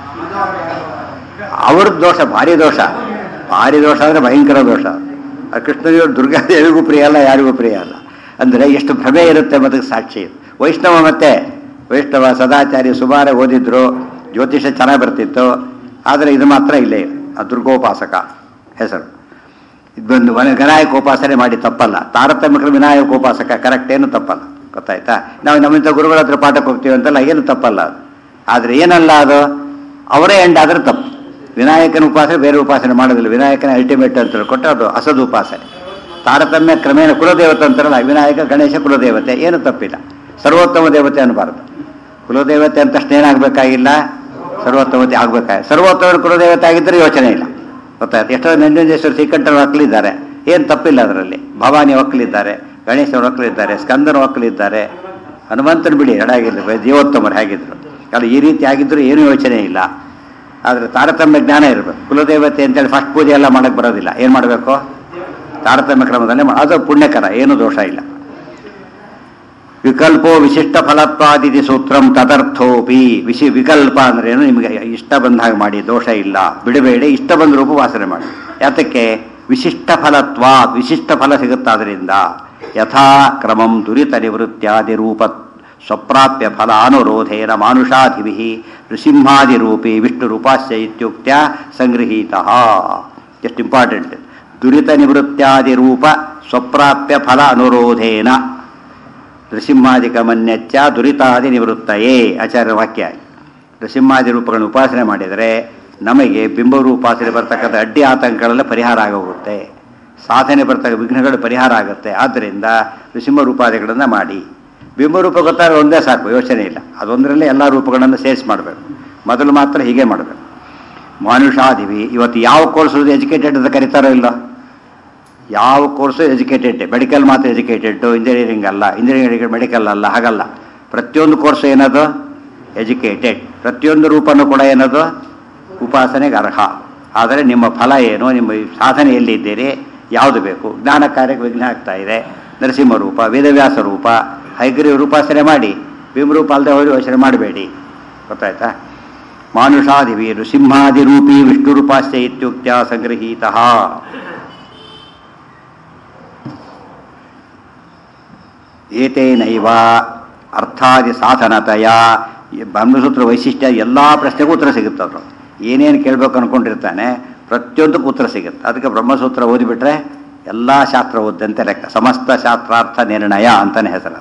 ಅವ್ರದ್ದು ದೋಷ, ಭಾರಿ ದೋಷ. ಭಾರಿ ದೋಷ ಅಂದರೆ ಭಯಂಕರ ದೋಷ. ಕೃಷ್ಣದೇವರು ದುರ್ಗಾದೇವಿಗೂ ಪ್ರಿಯ ಅಲ್ಲ, ಯಾರಿಗೂ ಪ್ರಿಯ ಅಲ್ಲ. ಅಂದರೆ ಎಷ್ಟು ಭ್ರಮೆ ಇರುತ್ತೆ ಮತಕ್ಕೆ ಸಾಕ್ಷಿ. ವೈಷ್ಣವ ಮತ್ತೆ ವೈಷ್ಣವ ಸದಾಚಾರಿ ಸುಮಾರು ಓದಿದ್ರು, ಜ್ಯೋತಿಷ ಚೆನ್ನಾಗಿ ಬರ್ತಿತ್ತು. ಆದರೆ ಇದು ಮಾತ್ರ ಇಲ್ಲೇ ಇಲ್ಲ. ಆ ದುರ್ಗೋಪಾಸಕ ಹೆಸರು. ಇದು ಬಂದು ವಿನಾಯಕ ಉಪಾಸನೆ ಮಾಡಿ ತಪ್ಪಲ್ಲ. ತಾರತಮ್ಯಗಳು ವಿನಾಯಕ ಉಪಾಸಕ ಕರೆಕ್ಟ್, ಏನು ತಪ್ಪಲ್ಲ. ಗೊತ್ತಾಯ್ತಾ? ನಾವು ನಮ್ಮಿಂದ ಗುರುಗಳ ಹತ್ರ ಪಾಠಕ್ಕೆ ಹೋಗ್ತೀವಿ ಅಂತಲ್ಲ, ಏನು ತಪ್ಪಲ್ಲ ಅದು. ಆದರೆ ಏನಲ್ಲ ಅದು ಅವರೇ ಎಂಡ್ ಆದರೆ ತಪ್ಪು. ವಿನಾಯಕನ ಉಪಾಸನೆ ಬೇರೆ ಉಪಾಸನೆ ಮಾಡೋದಿಲ್ಲ. ವಿನಾಯಕನ ಅಲ್ಟಿಮೇಟ್ ಅಂತ ಹೇಳ್ಕೊಟ್ರೆ ಅದು ಅಸದು ಉಪಾಸನೆ. ತಾರತಮ್ಯ ಕ್ರಮೇಣ ಕುಲದೇವತೆ ಅಂತಾರಲ್ಲ, ವಿನಾಯಕ ಗಣೇಶ ಕುಲದೇವತೆ, ಏನು ತಪ್ಪಿಲ್ಲ. ಸರ್ವೋತ್ತಮ ದೇವತೆ ಅನ್ನಬಾರದು. ಕುಲದೇವತೆ ಅಂತ ತಕ್ಷಣ ಏನಾಗಬೇಕಾಗಿಲ್ಲ, ಸರ್ವೋತ್ತಮತೆ ಆಗಬೇಕಾಗಿ. ಸರ್ವೋತ್ತಮ ಕುಲದೇವತೆ ಆಗಿದ್ದರೆ ಯೋಚನೆ ಇಲ್ಲ. ಗೊತ್ತಾಯ್ತು? ಎಷ್ಟೋ ನಂಜುಂಡೇಶ್ವರ ಶ್ರೀಕಂಠರ ಒಕ್ಕಲಿದ್ದಾರೆ, ಏನು ತಪ್ಪಿಲ್ಲ ಅದರಲ್ಲಿ. ಭವಾನಿ ಒಕ್ಕಲಿದ್ದಾರೆ, ಗಣೇಶನ ಒಕ್ಕಲಿದ್ದಾರೆ, ಸ್ಕಂದನ ಒಕ್ಕಲಿದ್ದಾರೆ, ಹನುಮಂತನ ಬಿಡಿ ಎಡಾಗಿಲ್ಲ, ಜೀವೋತ್ತಮರು ಹೇಗಿದ್ರು ಅದು ಈ ರೀತಿ ಆಗಿದ್ದರೂ ಏನೂ ಯೋಚನೆ ಇಲ್ಲ. ಆದರೆ ತಾರತಮ್ಯ ಜ್ಞಾನ ಇರಬೇಕು. ಕುಲದೇವತೆ ಅಂತೇಳಿ ಫಸ್ಟ್ ಪೂಜೆ ಎಲ್ಲ ಮಾಡೋಕ್ಕೆ ಬರೋದಿಲ್ಲ. ಏನು ಮಾಡಬೇಕು? ತಾರತಮ್ಯ ಕ್ರಮದಲ್ಲೇ ಅದು ಪುಣ್ಯಕರ, ಏನೂ ದೋಷ ಇಲ್ಲ. ವಿಕಲ್ಪೋ ವಿಶಿಷ್ಟ ಫಲತ್ವಾದಿತಿ ಸೂತ್ರಂ ತದರ್ಥೋಪಿ. ವಿಶಿ ವಿಕಲ್ಪ ಅಂದ್ರೆ ಏನು? ನಿಮಗೆ ಇಷ್ಟ ಬಂದ ಹಾಗೆ ಮಾಡಿ, ದೋಷ ಇಲ್ಲ. ಬಿಡಬೇಡಿ, ಇಷ್ಟ ಬಂದ ರೂಪ ವಾಸನೆ ಮಾಡಿ. ಯಾತಕ್ಕೆ? ವಿಶಿಷ್ಟ ಫಲತ್ವ, ವಿಶಿಷ್ಟ ಫಲ ಸಿಗುತ್ತಾದ್ರಿಂದ. ಯಥಾ ಕ್ರಮಂ ದುರಿತ ನಿವೃತ್ಯಾದಿ ರೂಪ ಸ್ವಪ್ರಾಪ್ಯ ಫಲ ಅನುರೋಧೇನ ಮಾನುಷಾಧಿಭಿ ನೃಸಿಂಹಾದಿರೂಪಿ ವಿಷ್ಣು ರೂಪಾಸ್ಯ ಇತ್ಯುಕ್ತ್ಯ ಸಂಗೃಹೀತ. ಎಷ್ಟು ಇಂಪಾರ್ಟೆಂಟ್. ದುರಿತ ನಿವೃತ್ಯಾದಿ ರೂಪ ಸ್ವಪ್ರಾಪ್ಯ ಫಲ ಅನುರೋಧೇನ ನೃಸಿಂಹಾದಿಕಮನ್ಯಚ್ಚ ದುರಿತಾದಿ ನಿವೃತ್ತಯೇ ಆಚಾರ್ಯ ವಾಕ್ಯ. ನೃಸಿಂಹಾದಿ ರೂಪಗಳನ್ನು ಉಪಾಸನೆ ಮಾಡಿದರೆ ನಮಗೆ ಬಿಂಬರೂಪಾಸನೆ ಬರ್ತಕ್ಕಂಥ ಅಡ್ಡಿ ಆತಂಕಗಳೆಲ್ಲ ಪರಿಹಾರ ಆಗೋಗುತ್ತೆ. ಸಾಧನೆ ಬರ್ತಕ್ಕ ವಿಘ್ನಗಳು ಪರಿಹಾರ ಆಗುತ್ತೆ. ಆದ್ದರಿಂದ ನೃಸಿಂಹ ರೂಪಾದಿಗಳನ್ನು ಮಾಡಿ. ಬಿಂಬರೂಪ ಗೊತ್ತಾದ್ರೆ ಒಂದೇ ಸಾಕು, ಯೋಚನೆ ಇಲ್ಲ. ಅದೊಂದರಲ್ಲೇ ಎಲ್ಲ ರೂಪಗಳನ್ನು ಸೇರಿಸಿ ಮಾಡಬೇಕು. ಮೊದಲು ಮಾತ್ರ ಹೀಗೆ ಮಾಡಬೇಕು. ಮಾನುಷಾದಿವಿ ಇವತ್ತು ಯಾವ ಕೋರ್ಸ್ ಎಜುಕೇಟೆಡ್ ಅಂತ ಕರೀತಾರೋ ಇಲ್ಲ. ಯಾವ ಕೋರ್ಸು ಎಜುಕೇಟೆಡ್. ಮೆಡಿಕಲ್ ಮಾತ್ರ ಎಜುಕೇಟೆಡ್ಡು, ಇಂಜಿನಿಯರಿಂಗ್ ಅಲ್ಲ. ಇಂಜಿನಿಯರಿಂಗ್ ಮೆಡಿಕಲ್ ಅಲ್ಲ, ಹಾಗಲ್ಲ. ಪ್ರತಿಯೊಂದು ಕೋರ್ಸು ಏನದು? ಎಜುಕೇಟೆಡ್. ಪ್ರತಿಯೊಂದು ರೂಪನೂ ಕೂಡ ಏನದು? ಉಪಾಸನೆಗೆ ಅರ್ಹ. ಆದರೆ ನಿಮ್ಮ ಫಲ ಏನು, ನಿಮ್ಮ ಸಾಧನೆ ಎಲ್ಲಿದ್ದೀರಿ, ಯಾವುದು ಬೇಕು. ಜ್ಞಾನ ಕಾರ್ಯಕ್ಕೆ ವಿಘ್ನ ಆಗ್ತಾ ಇದೆ. ನರಸಿಂಹ ರೂಪ, ವೇದವ್ಯಾಸ ರೂಪ, ಹೈಗ್ರೀವ ರೂಪಾಸನೆ ಮಾಡಿ. ಭೀಮರೂಪ ಅಲ್ಲದೆ ಹೋಗಿ ಯೋಚನೆ ಮಾಡಬೇಡಿ. ಗೊತ್ತಾಯ್ತಾ? ಮಾನುಷಾದಿವಿ ನೃಸಿಂಹಾದಿರೂಪಿ ವಿಷ್ಣು ರೂಪಾಸ್ಯ ಇತ್ಯುಕ್ತ್ಯ ಸಂಗೃಹೀತ. ಏತೇನೈವ ಅರ್ಥಾದಿ ಸಾಧನತೆಯ. ಬ್ರಹ್ಮಸೂತ್ರ ವೈಶಿಷ್ಟ್ಯ ಎಲ್ಲ ಪ್ರಶ್ನೆಗೂ ಉತ್ತರ ಸಿಗುತ್ತೆ. ಅವರು ಏನೇನು ಕೇಳಬೇಕು ಅಂದ್ಕೊಂಡಿರ್ತಾನೆ ಪ್ರತಿಯೊಂದಕ್ಕೂ ಉತ್ತರ ಸಿಗುತ್ತೆ. ಅದಕ್ಕೆ ಬ್ರಹ್ಮಸೂತ್ರ ಓದಿಬಿಟ್ರೆ ಎಲ್ಲ ಶಾಸ್ತ್ರ ಓದಂತೆ ಲೆಕ್ಕ. ಸಮಸ್ತ ಶಾಸ್ತ್ರಾರ್ಥ ನಿರ್ಣಯ ಅಂತಲೇ ಹೆಸರು.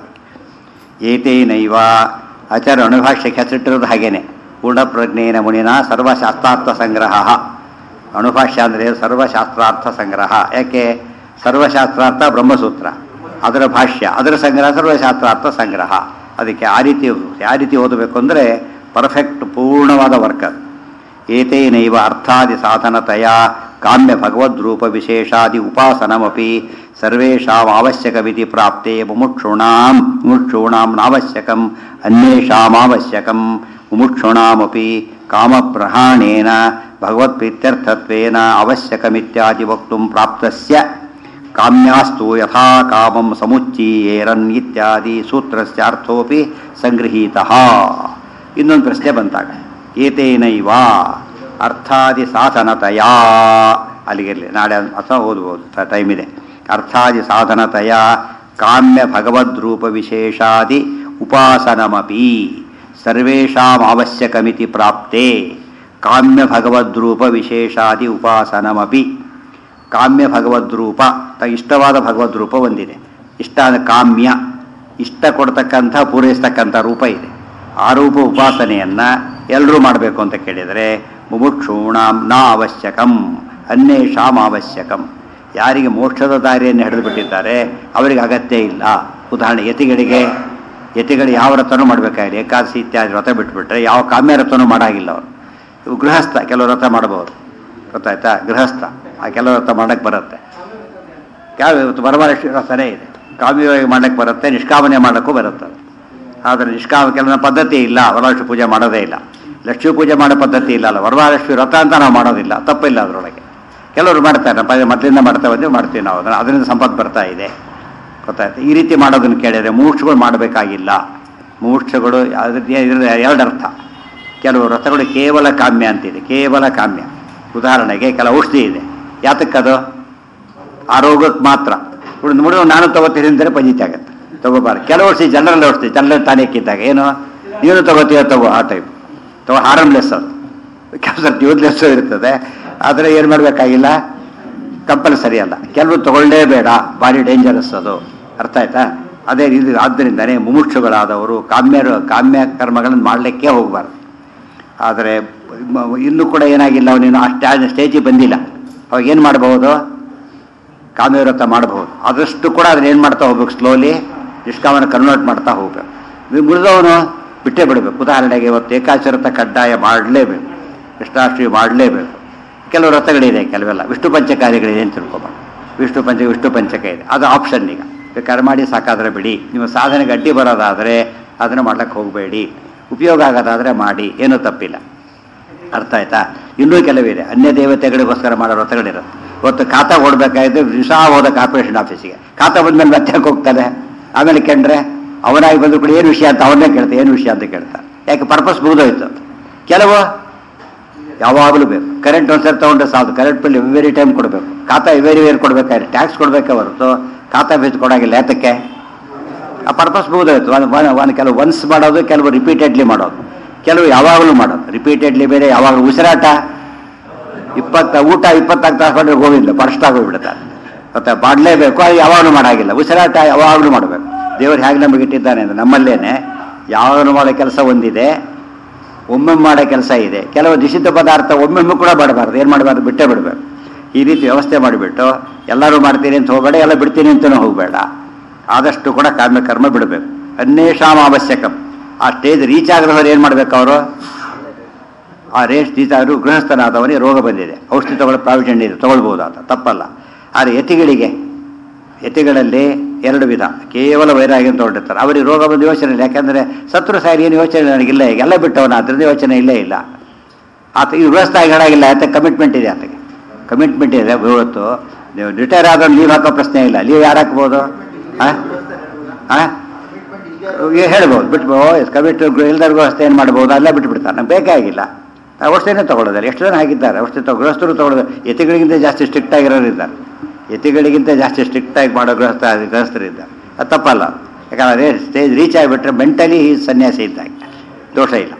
ಏತೇನೈವ ಆಚಾರ್ಯ ಅಣುಭಾಷ್ಯಕ್ಕೆ ಹೆಸರಿಟ್ಟಿರೋದು ಹಾಗೇನೆ. ಪೂರ್ಣಪ್ರಜ್ಞೇನ ಮುನಿನ ಸರ್ವಶಾಸ್ತ್ರಾರ್ಥ ಸಂಗ್ರಹ. ಅಣುಭಾಷ್ಯ ಅಂದರೆ ಸರ್ವಶಾಸ್ತ್ರಾರ್ಥ ಸಂಗ್ರಹ. ಯಾಕೆ? ಸರ್ವಶಾಸ್ತ್ರಾರ್ಥ ಬ್ರಹ್ಮಸೂತ್ರ, ಅದರ ಭಾಷ್ಯ, ಅದರ ಸಂಗ್ರಹ ಸರ್ವಶಾಸ್ತ್ರಾರ್ಥ ಸಂಗ್ರಹ. ಅದಕ್ಕೆ ಆ ರೀತಿ ಯಾವ ರೀತಿ ಓದಬೇಕು ಅಂದರೆ ಪರ್ಫೆಕ್ಟ್ ಪೂರ್ಣವಾದ ವರ್ಕ್. ಏತೇನೈವ ಅರ್ಥಾದಿ ಸಾಧನತೆಯ ಕಾಮ್ಯ ಭಗವದ್ರೂಪ ವಿಶೇಷಾದಿ ಉಪಾಸನಮಪಿ ಸರ್ವೇಷಾಂ ಅವಶ್ಯಕವಿತಿ ಪ್ರಾಪ್ತೆ ಮುಮುಕ್ಷೂಣಾಂ ಮುಮುಕ್ಷೂಣಾಂ ನಾವಶ್ಯಕಂ ಅನ್ಯೇಷಾಂ ಅವಶ್ಯಕಂ ಮುಮುಕ್ಷೂಣಾಮಪಿ ಕಾಮಪ್ರಹಾಣೇನ ಭಗವತ್ಪ್ರೀತ್ಯರ್ಥತ್ವೇನ ಅವಶ್ಯಕಮಿತ್ಯಾದಿ ವಕ್ತುಂ ಪ್ರಾಪ್ತಸ್ಯ ಕಾಮ್ಯಾಸ್ತು ಯಥಾ ಕಾಮಂ ಸಮುಚ್ಚೀಯೇರನ್ ಇತ್ಯಾದಿ ಸೂತ್ರಸ್ಯ ಅರ್ಥೋಪಿ ಸಂಗೃಹೀತಃ. ಇನ್ನೊಂದು ಪ್ರಶ್ನೆ ಬಂತಾಗ ಏತೇನೈವ ಅರ್ಥಾದಿ ಸಾಧನತೆಯ. ಅಲ್ಲಿಗಿರಲಿ, ನಾಳೆ ಅಥವಾ ಓದ್ಬೋದು, ಟೈಮ್ ಇದೆ. ಅರ್ಥಾದಿ ಸಾಧನತೆಯ ಕಾಮ್ಯ ಭಗವದ್ರೂಪ ವಿಶೇಷಾದಿ ಉಪಾಸನಮಪಿ ಸರ್ವೇಷಾಂ ಅವಶ್ಯಕಮಿತಿ ಪ್ರಾಪ್ತೆ. ಕಾಮ್ಯ ಭಗವದ್ರೂಪ ವಿಶೇಷಾದಿ ಉಪಾಸನಮಪಿ. ಕಾಮ್ಯ ಭಗವದ್ರೂಪ, ಇಷ್ಟವಾದ ಭಗವದ್ರೂಪ ಒಂದಿದೆ. ಇಷ್ಟ ಅಂದರೆ ಕಾಮ್ಯ, ಇಷ್ಟ ಕೊಡ್ತಕ್ಕಂಥ ಪೂರೈಸ್ತಕ್ಕಂಥ ರೂಪ ಇದೆ. ಆ ರೂಪ ಉಪಾಸನೆಯನ್ನು ಎಲ್ಲರೂ ಮಾಡಬೇಕು ಅಂತ ಕೇಳಿದರೆ ಮುಮುಕ್ಷೂಣಾಂ ನ ಅವಶ್ಯಕಂ ಅನ್ಯೇಷಾಂ ಅವಶ್ಯಕಂ. ಯಾರಿಗೆ ಮೋಕ್ಷದ ದಾರಿಯನ್ನು ಹಿಡಿದು ಬಿಟ್ಟಿದ್ದಾರೆ ಅವರಿಗೆ ಅಗತ್ಯ ಇಲ್ಲ. ಉದಾಹರಣೆ ಯತಿಗಳಿಗೆ, ಯತಿಗಳು ಯಾವ ವ್ರತನೂ ಮಾಡಬೇಕಾಗಿಲ್ಲ. ಏಕಾದಶಿ ಇತ್ಯಾದಿ ವ್ರತ ಬಿಟ್ಬಿಟ್ರೆ ಯಾವ ಕಾಮ್ಯ ವ್ರತನೂ ಮಾಡಾಗಿಲ್ಲ ಅವರು. ಇವು ಗೃಹಸ್ಥ ಕೆಲವು ವ್ರತ ಮಾಡಬಹುದು. ಗೊತ್ತಾಯ್ತಾ? ಗೃಹಸ್ಥ ಆ ಕೆಲವು ವ್ರತ ಮಾಡೋಕ್ಕೆ ಬರುತ್ತೆ. ಯಾವ ಇವತ್ತು ವರಮಹಾಲಕ್ಷ್ಮಿ ವ್ರತನೇ ಇದೆ. ಕಾಮ್ಯವಾಗಿ ಮಾಡಕ್ಕೆ ಬರುತ್ತೆ, ನಿಷ್ಕಾಮನೆ ಮಾಡೋಕ್ಕೂ ಬರುತ್ತೆ. ಆದರೆ ನಿಷ್ಕಾಮ ಕೆಲವೊಂದು ಪದ್ಧತಿ ಇಲ್ಲ, ವರಮಹಾಲಕ್ಷ್ಮಿ ಪೂಜೆ ಮಾಡೋದೇ ಇಲ್ಲ. ಲಕ್ಷ್ಮೀ ಪೂಜೆ ಮಾಡೋ ಪದ್ಧತಿ ಇಲ್ಲ ಅಲ್ಲ, ವರಮಹಾಲಕ್ಷ್ಮಿ ವ್ರತ ಅಂತ ನಾವು ಮಾಡೋದಿಲ್ಲ, ತಪ್ಪಿಲ್ಲ ಅದರೊಳಗೆ. ಕೆಲವರು ಮಾಡ್ತಾರೆ, ನಮ್ಮ ಮೊದಲಿಂದ ಮಾಡ್ತಾ ಬಂದು ಮಾಡ್ತೀವಿ ನಾವು ಅದನ್ನು, ಅದರಿಂದ ಸಂಪತ್ತು ಬರ್ತಾ ಇದೆ, ಗೊತ್ತಾಯ್ತು. ಈ ರೀತಿ ಮಾಡೋದನ್ನು ಕೇಳಿದರೆ ಮುಮುಕ್ಷುಗಳು ಮಾಡಬೇಕಾಗಿಲ್ಲ. ಮುಮುಕ್ಷುಗಳು ಅದ್ರ ಎರಡು ಅರ್ಥ. ಕೆಲವು ವ್ರತಗಳು ಕೇವಲ ಕಾಮ್ಯ ಅಂತಿದೆ, ಕೇವಲ ಕಾಮ್ಯ. ಉದಾಹರಣೆಗೆ ಕೆಲವು ಔಷಧಿ ಇದೆ, ಯಾತಕ್ಕದು ಆರೋಗ್ಯಕ್ಕೆ ಮಾತ್ರ. ಉಳಿದು ನೋಡಿ ನಾನು ತಗೋತೀನಿ ಅಂದರೆ ಪಂಜಿತಿ ಆಗುತ್ತೆ, ತಗೋಬಾರ್ದು. ಕೆಲವು ಔಷಧಿ ಜನರಲ್ ಔಷಧಿ ಜನರಲ್ ಟಾನಿಕ್ ಇದ್ದಾಗ ಏನು ನೀನು ತಗೋತೀಯ ತಗೋ, ಆ ಟೈಪ್ ತಗೋ, ಹಾರ್ಮ್ಲೆಸ್ ಅದು. ಕೆಲವು ಸರ್ತಿ ಯೂತ್ಲೆಸ್ ಇರ್ತದೆ, ಆದರೆ ಏನು ಮಾಡಬೇಕಾಗಿಲ್ಲ, ಕಂಪಲ್ಸರಿ ಅಲ್ಲ. ಕೆಲವು ತಗೊಳ್ಳೇಬೇಡ, ಭಾರಿ ಡೇಂಜರಸ್ ಅದು, ಅರ್ಥ ಆಯ್ತಾ. ಅದೇ ರೀತಿ ಆದ್ದರಿಂದನೇ ಮುಮುಕ್ಷುಗಳಾದವರು ಕಾಮ್ಯರು ಕಾಮ್ಯ ಕರ್ಮಗಳನ್ನು ಮಾಡಲಿಕ್ಕೆ ಹೋಗಬಾರ್ದು. ಆದರೆ ಇನ್ನೂ ಕೂಡ ಏನಾಗಿಲ್ಲ, ಅವನೇನು ಅಷ್ಟು ಸ್ಟೇಜಿಗೆ ಬಂದಿಲ್ಲ, ಅವಾಗ ಏನು ಮಾಡಬಹುದು, ಕಾಮ್ಯವ್ರತ ಮಾಡಬಹುದು. ಆದಷ್ಟು ಕೂಡ ಅದನ್ನ ಏನು ಮಾಡ್ತಾ ಹೋಗ್ಬೇಕು, ಸ್ಲೋಲಿ ನಿಷ್ಕಾಮನ ಕನ್ವರ್ಟ್ ಮಾಡ್ತಾ ಹೋಗ್ಬೇಕು. ಮುಳಿದವನು ಬಿಟ್ಟೇ ಬಿಡಬೇಕು. ಉದಾಹರಣೆಗೆ ಇವತ್ತು ಏಕಾಚರತ ಕಡ್ಡಾಯ ಮಾಡಲೇಬೇಕು, ಕೃಷ್ಣಾಷ್ಟಮಿ ಮಾಡಲೇಬೇಕು. ಕೆಲವು ವ್ರತಗಳಿದೆ, ಕೆಲವೆಲ್ಲ ವಿಷ್ಣು ಪಂಚಕಾರ್ಯಗಳಿದೆ ಅಂತ ತಿಳ್ಕೊಬಾರ್ದು. ವಿಷ್ಣು ಪಂಚ ವಿಷ್ಣು ಪಂಚಕ ಇದೆ, ಅದು ಆಪ್ಷನ್. ಈಗ ಬೇಕಾದ್ರೆ ಮಾಡಿ, ಸಾಕಾದರೆ ಬಿಡಿ. ನಿಮ್ಮ ಸಾಧನೆಗೆ ಅಡ್ಡಿ ಬರೋದಾದರೆ ಅದನ್ನು ಮಾಡ್ಲಿಕ್ಕೆ ಹೋಗಬೇಡಿ, ಉಪಯೋಗ ಆಗೋದಾದರೆ ಮಾಡಿ, ಏನೂ ತಪ್ಪಿಲ್ಲ, ಅರ್ಥ ಆಯ್ತಾ. ಇನ್ನೂ ಕೆಲವಿದೆ, ಅನ್ಯ ದೇವತೆಗಳಿಗೋಸ್ಕರ ಮಾಡೋ ವ್ರತಗಳಿರುತ್ತೆ. ಇವತ್ತು ಖಾತಾ ಕೊಡಬೇಕಾದ್ರೆ ದಿವಸ ಹೋದ ಕಾರ್ಪೊರೇಷನ್ ಆಫೀಸಿಗೆ, ಖಾತಾ ಬಂದ್ಮೇಲೆ ವ್ಯತ್ಯಾಸಕ್ಕೆ ಹೋಗ್ತಾನೆ. ಆಮೇಲೆ ಕೆಂಡ್ರೆ ಅವನಾಗಿ ಬಂದರೂ ಕೂಡ ಏನು ವಿಷಯ ಅಂತ ಅವನ್ನೇ ಕೇಳ್ತಾರೆ, ಏನು ವಿಷಯ ಅಂತ ಕೇಳ್ತಾರೆ. ಯಾಕೆ ಪರ್ಪಸ್ ಮುಗಿದೋಯ್ತು. ಕೆಲವು ಯಾವಾಗಲೂ ಬೇಕು. ಕರೆಂಟ್ ಒಂದ್ಸರಿ ತೊಗೊಂಡ್ರೆ ಸಾಕು, ಕರೆಂಟ್ ಬಿಲ್ ಎವ್ರಿ ಟೈಮ್ ಕೊಡಬೇಕು. ಖಾತಾ ಎವ್ರಿ ವೇರ್ ಕೊಡಬೇಕಾದ್ರೆ ಟ್ಯಾಕ್ಸ್ ಕೊಡಬೇಕೆ ಹೊರತು ಖಾತಾ ಬೇಸ್ ಕೊಡೋಗಿಲ್ಲ. ಯಾತಕ್ಕೆ, ಆ ಪರ್ಪಸ್ ಮುಗಿದೋಯ್ತು. ಒಂದು ಕೆಲವು ಒನ್ಸ್ ಮಾಡೋದು, ಕೆಲವು ರಿಪೀಟೆಡ್ಲಿ ಮಾಡೋದು, ಕೆಲವು ಯಾವಾಗಲೂ ಮಾಡೋದು. ರಿಪೀಟೆಡ್ಲಿ ಬೇರೆ, ಯಾವಾಗಲೂ ಉಸಿರಾಟ ಇಪ್ಪತ್ತ ಊಟ ಇಪ್ಪತ್ತಾಗ ತಾಸ್ಕೊಂಡ್ರೆ ಗೋವಿಂದ ಫಸ್ಟ್ ಆಗೋಗ್ಬಿಡುತ್ತೆ. ಮತ್ತೆ ಮಾಡಲೇಬೇಕು, ಅದು ಯಾವಾಗಲೂ ಮಾಡಾಗಿಲ್ಲ. ಉಸಿರಾಟ ಯಾವಾಗಲೂ ಮಾಡಬೇಕು. ದೇವರು ಹೇಗೆ ನಮಗೆ ಇಟ್ಟಿದ್ದಾನೆ ಅಂದರೆ, ನಮ್ಮಲ್ಲೇನೆ ಯಾವಾಗಲೂ ಮಾಡೋ ಕೆಲಸ ಒಂದಿದೆ, ಒಮ್ಮೊಮ್ಮೆ ಮಾಡೋ ಕೆಲಸ ಇದೆ. ಕೆಲವು ನಿಷಿದ್ಧ ಪದಾರ್ಥ ಒಮ್ಮೊಮ್ಮೆ ಕೂಡ ಮಾಡಬಾರ್ದು, ಏನು ಮಾಡಬಾರ್ದು, ಬಿಟ್ಟೇ ಬಿಡಬೇಕು. ಈ ರೀತಿ ವ್ಯವಸ್ಥೆ ಮಾಡಿಬಿಟ್ಟು ಎಲ್ಲರೂ ಮಾಡ್ತೀನಿ ಅಂತ ಹೋಗಬೇಡ, ಎಲ್ಲ ಬಿಡ್ತೀನಿ ಅಂತಲೂ ಹೋಗಬೇಡ. ಆದಷ್ಟು ಕೂಡ ಕಾಮ್ಯ ಕರ್ಮ ಬಿಡಬೇಕು. ಅನ್ಯೇಷಾಂ ಅವಶ್ಯಕಂ. ಆ ಸ್ಟೇಜ್ ರೀಚ್ ಆಗಿರೋರು ಏನು ಮಾಡಬೇಕು, ಅವರು ಆ ರೇಸ್ ರೀಚ್ ಆದರೂ ಗೃಹಸ್ಥನಾದವನಿಗೆ ರೋಗ ಬಂದಿದೆ, ಔಷಧಿ ತಗೊಳ್ಳೋ ಪ್ರಾವಿಷನ್ ಇದೆ, ತೊಗೊಳ್ಬೋದು ಅಂತ ತಪ್ಪಲ್ಲ. ಆದರೆ ಯತಿಗಳಿಗೆ, ಯತಿಗಳಲ್ಲಿ ಎರಡು ವಿಧ. ಕೇವಲ ವೈರಾಗ್ಯ ಅಂತ ಹೊರಟಿರ್ತಾರೆ, ಅವರಿಗೆ ರೋಗ ಬಂದು ಯೋಚನೆ ಇಲ್ಲ. ಯಾಕೆಂದರೆ ಸತ್ರು ಸಾರಿ ಏನು ಯೋಚನೆ ನನಗಿಲ್ಲ, ಈಗ ಎಲ್ಲ ಬಿಟ್ಟವನ, ಅದರಿಂದ ಯೋಚನೆ ಇಲ್ಲೇ ಇಲ್ಲ. ಆತ ಈ ಗೃಹಸ್ಥ ಹೇಳಾಗಿಲ್ಲ, ಆತ ಕಮಿಟ್ಮೆಂಟ್ ಇದೆ, ಆತಗೆ ಕಮಿಟ್ಮೆಂಟ್ ಇದೆ. ಇವತ್ತು ನೀವು ರಿಟೈರ್ ಆದವ್ರು ಲೀವ್ ಹಾಕೋ ಪ್ರಶ್ನೆ ಇಲ್ಲ. ಲೀವ್ ಯಾರು ಹಾಕ್ಬೋದು, ಹಾಂ ಹಾಂ ಹೇಳ್ಬೋದು, ಬಿಟ್ಬೋದು. ಕಮಿಟ್ ಇಲ್ದಾರ ಗೃಹಸ್ಥ ಏನು ಮಾಡ್ಬೋದು, ಎಲ್ಲ ಬಿಟ್ಬಿಡ್ತಾರೆ, ನಮ್ಗೆ ಬೇಕಾಗಿಲ್ಲ. ಔಷಧಿನೇ ತೊಗೊಳ್ಳೋದಿಲ್ಲ. ಎಷ್ಟು ಜನ ಹಾಕಿದ್ದಾರೆ ಔಷಧಿ ತಗೋ, ಗೃಹಸ್ಥರು ತೊಗೊಳ್ಳೋದು. ಯತಿಗಳಿಗಿಂತ ಜಾಸ್ತಿ ಸ್ಟ್ರಿಕ್ಟ್ ಆಗಿರೋರು ಇದ್ದಾರೆ, ಯತಿಗಳಿಗಿಂತ ಜಾಸ್ತಿ ಸ್ಟ್ರಿಕ್ಟಾಗಿ ಮಾಡೋ ಗೃಹಸ್ಥ ಗೃಹಸ್ಥರು ಇದ್ದಾರೆ. ಅದು ತಪ್ಪಲ್ಲ. ಯಾಕಂದರೆ ಸ್ಟೇಜ್ ರೀಚ್ ಆಗಿಬಿಟ್ರೆ ಮೆಂಟಲಿ ಸನ್ಯಾಸಿ ಇದ್ದಾಗೆ, ದೋಷ ಇಲ್ಲ.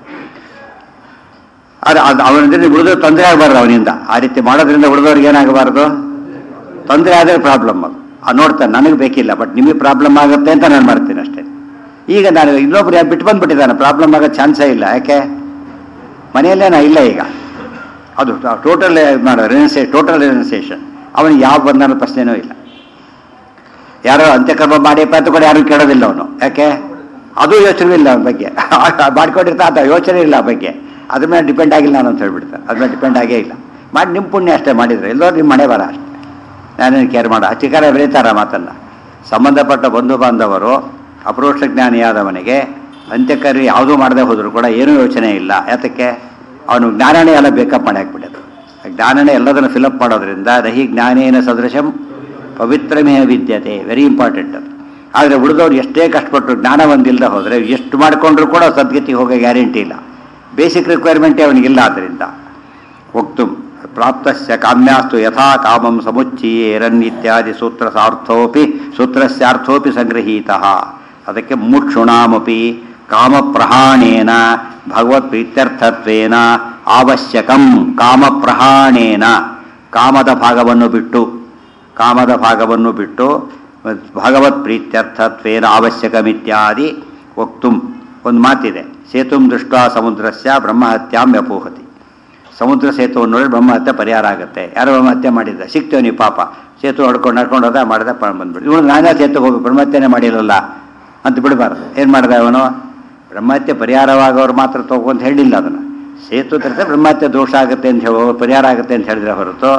ಅದು ಅದು ಅವನಿಂದ ಉಳಿದವ್ರು ತೊಂದರೆ ಆಗಬಾರ್ದು ಅವನಿಂದ. ಆ ರೀತಿ ಮಾಡೋದ್ರಿಂದ ಉಳಿದವ್ರಿಗೆ ಏನಾಗಬಾರ್ದು, ತೊಂದರೆ ಆದರೆ ಪ್ರಾಬ್ಲಮ್. ಅದು ಆ ನೋಡ್ತಾನೆ, ನನಗೆ ಬೇಕಿಲ್ಲ, ಬಟ್ ನಿಮಗೆ ಪ್ರಾಬ್ಲಮ್ ಆಗುತ್ತೆ ಅಂತ ನಾನು ಮಾಡ್ತೀನಿ ಅಷ್ಟೇ. ಈಗ ನಾನು ಇನ್ನೊಬ್ರು ಯಾರು ಬಿಟ್ಟು ಬಂದುಬಿಟ್ಟಿದ್ದಾನೆ, ಪ್ರಾಬ್ಲಮ್ ಆಗೋ ಚಾನ್ಸೇ ಇಲ್ಲ. ಯಾಕೆ, ಮನೆಯಲ್ಲೇನ ಇಲ್ಲ ಈಗ. ಅದು ಟೋಟಲ್ ಮಾಡೋ ರಿನನ್ಸೇ ಟೋಟಲ್ ರಿನನ್ಸೇಷನ್. ಅವನಿಗೆ ಯಾವ ಬಂಧನ ಪ್ರಶ್ನೆನೂ ಇಲ್ಲ. ಯಾರೋ ಅಂತ್ಯಕರ್ಮ ಮಾಡಿಯಪ್ಪ ಅಂತ ಕೂಡ ಯಾರು ಕೇಳೋದಿಲ್ಲ ಅವನು. ಯಾಕೆ, ಅದು ಯೋಚನೆ ಇಲ್ಲ ಅವನ ಬಗ್ಗೆ. ಮಾಡ್ಕೊಂಡಿರ್ತಾ ಅಂತ ಯೋಚನೆ ಇಲ್ಲ ಆ ಬಗ್ಗೆ. ಅದ್ರ ಮೇಲೆ ಡಿಪೆಂಡ್ ಆಗಿಲ್ಲ ನಾನು ಅಂತ ಹೇಳ್ಬಿಡ್ತಾರೆ. ಅದ್ರ ಮೇಲೆ ಡಿಪೆಂಡ್ ಆಗೇ ಇಲ್ಲ. ಮಾಡಿ ನಿಮ್ಮ ಪುಣ್ಯ ಅಷ್ಟೇ ಮಾಡಿದರೆ, ಎಲ್ಲೋ ನಿಮ್ಮ ಮನೆ ಬರ ಅಷ್ಟೇ. ನಾನೇನು ಕೇರ್ ಮಾಡ ಚಿಕಾರ ಬೆಳೀತಾರ ಮಾತನ್ನು. ಸಂಬಂಧಪಟ್ಟ ಬಂಧು ಬಾಂಧವರು ಅಪರೋಕ್ಷ ಜ್ಞಾನಿಯಾದವನಿಗೆ ಅಂತ್ಯಕರ್ಯ ಯಾವುದೂ ಮಾಡದೆ ಹೋದರೂ ಕೂಡ ಏನೂ ಯೋಚನೆ ಇಲ್ಲ. ಯಾತಕ್ಕೆ, ಅವನು ಜ್ಞಾನನೇ ಎಲ್ಲ ಬೇಕಪ್ ಮಾಡಿ ಹಾಕ್ಬಿಡೋದು. ಜ್ಞಾನನೇ ಎಲ್ಲದನ್ನು ಫಿಲಪ್ ಮಾಡೋದ್ರಿಂದ ನಹಿ ಜ್ಞಾನೇನ ಸದೃಶಂ ಪವಿತ್ರಮೇ ವಿದ್ಯತೆ, ವೆರಿ ಇಂಪಾರ್ಟೆಂಟ್ ಅದು. ಆದರೆ ಉಳಿದವ್ರು ಎಷ್ಟೇ ಕಷ್ಟಪಟ್ಟರು ಜ್ಞಾನ ಒಂದಿಲ್ಲದೆ ಹೋದರೆ ಎಷ್ಟು ಮಾಡಿಕೊಂಡ್ರೂ ಕೂಡ ಸದ್ಗತಿ ಹೋಗೋ ಗ್ಯಾರಂಟಿ ಇಲ್ಲ. ಬೇಸಿಕ್ ರಿಕ್ವೈರ್ಮೆಂಟೇ ಅವನಿಗಿಲ್ಲ. ಆದ್ದರಿಂದ ವಕ್ತು ಪ್ರಾಪ್ತಸ್ಯ ಕಾಮ್ಯಾಸ್ತು ಯಥಾ ಕಾಮಂ ಸಮುಚ್ಚೀಯೇರನ್ ಇತ್ಯಾದಿ ಸೂತ್ರ ಸಾರ್ಥೋಪಿ ಸೂತ್ರಸ್ಯಾರ್ಥೋಪಿ ಸಂಗೃಹೀತಃ. ಅದಕ್ಕೆ ಮುಕ್ಷುಣಾಮಪಿ ಕಾಮಪ್ರಹಾಣೇನ ಭಗವತ್ ಪ್ರೀತ್ಯರ್ಥತ್ವೇನ ಅವಶ್ಯಕಂ. ಕಾಮಪ್ರಹಾಣೇನ, ಕಾಮದ ಭಾಗವನ್ನು ಬಿಟ್ಟು ಕಾಮದ ಭಾಗವನ್ನು ಬಿಟ್ಟು ಭಗವತ್ ಪ್ರೀತ್ಯರ್ಥತ್ವೇನ ಅವಶ್ಯಕಮಿತ್ಯಾದಿ ವಕ್ತುಂ. ಒಂದು ಮಾತಿದೆ, ಸೇತುಂ ದೃಷ್ಟ ಸಮುದ್ರಸ್ಯ ಬ್ರಹ್ಮಹತ್ಯಾಂ ವ್ಯಪೋಹತಿ. ಸಮುದ್ರ ಸೇತುವನ್ನು ನೋಡಿ ಬ್ರಹ್ಮಹತ್ಯೆ ಪರಿಹಾರ ಆಗುತ್ತೆ. ಯಾರೋ ಬ್ರಹ್ಮಹತ್ಯೆ ಮಾಡಿದ್ದ, ಸಿಗ್ತೇವೆ ನೀವು ಪಾಪ, ಸೇತು ಹೊಡ್ಕೊಂಡು ನಡ್ಕೊಂಡು ಹೋದ ಮಾಡಿದ ಬಂದ್ಬಿಟ್ಟು ಇವನು ನಾನೇ ಸೇತುಗೆ ಹೋಗಿ ಬ್ರಹ್ಮಹತ್ಯೆನೇ ಮಾಡಿರಲ್ಲ ಅಂತ ಬಿಡಬಾರ್ದು. ಏನು ಮಾಡಿದ ಅವನು, ಬ್ರಹ್ಮಹತ್ಯೆ ಪರಿಹಾರವಾಗೋರು ಮಾತ್ರ ತಗೊಂತ ಹೇಳಿಲ್ಲ. ಅದನ್ನು ಸೇತು ತರಿಸಿದ್ರೆ ಬ್ರಹ್ಮಹತ್ಯೆ ದೋಷ ಆಗುತ್ತೆ ಅಂತ ಹೇಳೋ ಪರಿಹಾರ ಆಗುತ್ತೆ ಅಂತ ಹೇಳಿದ್ರೆ ಹೊರತು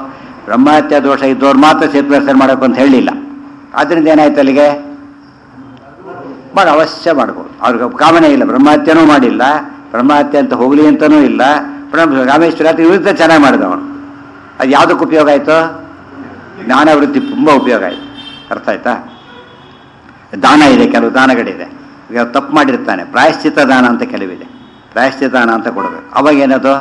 ಬ್ರಹ್ಮಹತ್ಯಾ ದೋಷ ಇದ್ದವ್ರು ಮಾತ್ರ ಸೇತುವೆ ಮಾಡಬೇಕು ಅಂತ ಹೇಳಲಿಲ್ಲ. ಆದ್ದರಿಂದ ಏನಾಯ್ತು ಅಲ್ಲಿಗೆ ಮಾಡಿ ಅವಶ್ಯ ಮಾಡ್ಬೋದು. ಅವ್ರಿಗೆ ಕಾಮನೆ ಇಲ್ಲ, ಬ್ರಹ್ಮಹತ್ಯನೂ ಮಾಡಿಲ್ಲ, ಬ್ರಹ್ಮಹತ್ಯೆ ಅಂತ ಹೋಗಲಿ ಅಂತನೂ ಇಲ್ಲ. ಬ್ರಹ್ಮ ರಾಮೇಶ್ವರ ವಿರುದ್ಧ ಚೆನ್ನಾಗಿ ಮಾಡಿದ ಅವನು. ಅದು ಯಾವುದಕ್ಕೆ ಉಪಯೋಗ ಆಯಿತು? ಜ್ಞಾನವೃತ್ತಿ ತುಂಬ ಉಪಯೋಗ ಆಯಿತು. ಅರ್ಥ ಆಯ್ತಾ? ದಾನ ಇದೆ, ಕೆಲವು ದಾನಗಳಿದೆ. ಈಗ ತಪ್ಪು ಮಾಡಿರ್ತಾನೆ, ಪ್ರಾಯಶ್ಚಿತ್ತ ದಾನ ಅಂತ ಕೆಲವಿದೆ. ಪ್ರಾಯಶ್ಚಿತ್ತ ದಾನ ಅಂತ ಕೊಡಬೇಕು. ಅವಾಗೇನದು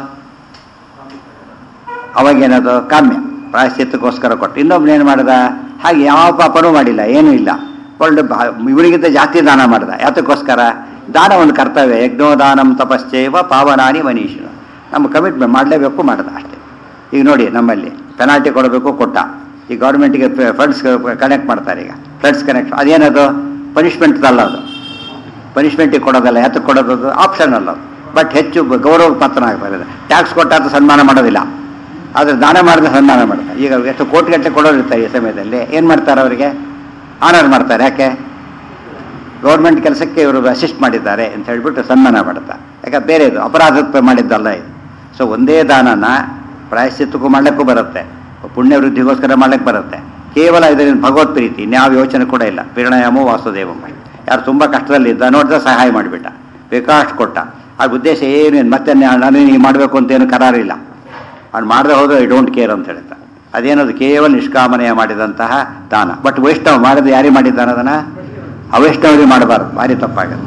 ಅವಾಗೇನದು ಕಾಮ್ಯ, ಪ್ರಾಯಶ್ಚಿತ್ತಕ್ಕೋಸ್ಕರ ಕೊಟ್ಟು. ಇನ್ನೊಬ್ಬನೇನು ಮಾಡಿದ? ಹಾಗೆ ಯಾವ ಪಾಪನೂ ಮಾಡಿಲ್ಲ, ಏನೂ ಇಲ್ಲ, ಒಳ್ಳೆ ಇವರಿಗಿಂತ ಜಾಸ್ತಿ ದಾನ ಮಾಡಿದ. ಯಾತಕ್ಕೋಸ್ಕರ? ದಾನ ಒಂದು ಕರ್ತವ್ಯ. ಯಜ್ಞೋದಾನಂ ತಪಶ್ಚೈವ ಪಾವನಾನಿ ಮನೀಷಿನ. ನಮ್ಮ ಕಮಿಟ್ಮೆಂಟ್ ಮಾಡಲೇಬೇಕು, ಮಾಡಿದ ಅಷ್ಟೇ. ಈಗ ನೋಡಿ, ನಮ್ಮಲ್ಲಿ ಪೆನಾಲ್ಟಿ ಕೊಡಬೇಕು, ಕೊಟ್ಟ. ಈ ಗೌರ್ಮೆಂಟಿಗೆ ಫಂಡ್ಸ್ ಕನೆಕ್ಟ್ ಮಾಡ್ತಾರೆ. ಈಗ ಫ್ಲಡ್ಸ್ ಕನೆಕ್ಟ್ ಅದೇನದು? ಪನಿಷ್ಮೆಂಟ್ ಅಲ್ಲ, ಅದು ಪನಿಷ್ಮೆಂಟಿಗೆ ಕೊಡೋದಲ್ಲ. ಯಾತಕ್ಕೆ ಕೊಡೋದು? ಆಪ್ಷನ್ ಅಲ್ಲ ಅದು. ಬಟ್ ಹೆಚ್ಚು ಗೌರವ ಪಾತ್ರ ಆಗ್ತಾರೆ. ಟ್ಯಾಕ್ಸ್ ಕೊಟ್ಟಾದ ಸನ್ಮಾನ ಮಾಡೋದಿಲ್ಲ, ಆದರೆ ದಾನ ಮಾಡಿದ ಸನ್ಮಾನ ಮಾಡ್ತಾರೆ. ಈಗ ಎಷ್ಟು ಕೋಟಿಗಟ್ಟಲೆ ಕೊಡೋರಿರ್ತಾರೆ ಈ ಸಮಯದಲ್ಲಿ. ಏನು ಮಾಡ್ತಾರೆ? ಅವರಿಗೆ ಆನರ್ ಮಾಡ್ತಾರೆ. ಯಾಕೆ? ಗೌರ್ಮೆಂಟ್ ಕೆಲಸಕ್ಕೆ ಇವರು ಅಸಿಸ್ಟ್ ಮಾಡಿದ್ದಾರೆ ಅಂತ ಹೇಳಿಬಿಟ್ಟು ಸನ್ಮಾನ ಮಾಡ್ತಾರೆ. ಯಾಕೆ? ಬೇರೆದು ಅಪರಾಧಕ್ಕೆ ಮಾಡಿದ್ದಲ್ಲ ಇದು. ಸೊ ಒಂದೇ ದಾನನ ಪ್ರಾಯಶ್ಚಿತ್ತಕ್ಕೂ ಮಾಡ್ಲಿಕ್ಕೂ ಬರುತ್ತೆ, ಪುಣ್ಯ ವೃದ್ಧಿಗೋಸ್ಕರ ಮಾಡ್ಲಿಕ್ಕೆ ಬರುತ್ತೆ. ಕೇವಲ ಇದರಿಂದ ಭಗವತ್ ಪ್ರೀತಿ, ಇನ್ಯಾವ ಯೋಚನೆ ಕೂಡ ಇಲ್ಲ. ಪ್ರೇರಣಾಯಾಮೋ ವಾಸುದೇವಮ್ಮ. ಯಾರು ತುಂಬ ಕಷ್ಟದಲ್ಲಿದ್ದ ನೋಡಿದ್ರೆ ಸಹಾಯ ಮಾಡಿಬಿಟ್ಟ, ಬೇಕಾಷ್ಟು ಕೊಟ್ಟ. ಆ ಉದ್ದೇಶ ಏನೇನು ಮತ್ತೆ ನಾನು ನೀವು ಮಾಡಬೇಕು ಅಂತೇನು ಕರಾರಿಲ್ಲ. ಅವ್ನು ಮಾಡದೆ ಹೋದ್ರೆ ಐ ಡೋಂಟ್ ಕೇರ್ ಅಂತ ಹೇಳ್ತಾ. ಅದೇನದು? ಕೇವಲ ನಿಷ್ಕಾಮನೆಯ ಮಾಡಿದಂತಹ ದಾನ. ಬಟ್ ವೈಷ್ಣವ ಮಾಡಿದ ಯಾರಿಗೆ ಮಾಡಿದ್ದಾನೆ ಅದನ್ನು? ಅವೈಷ್ಣವರಿಗೆ ಮಾಡಬಾರ್ದು, ಭಾರಿ ತಪ್ಪಾಗುತ್ತೆ.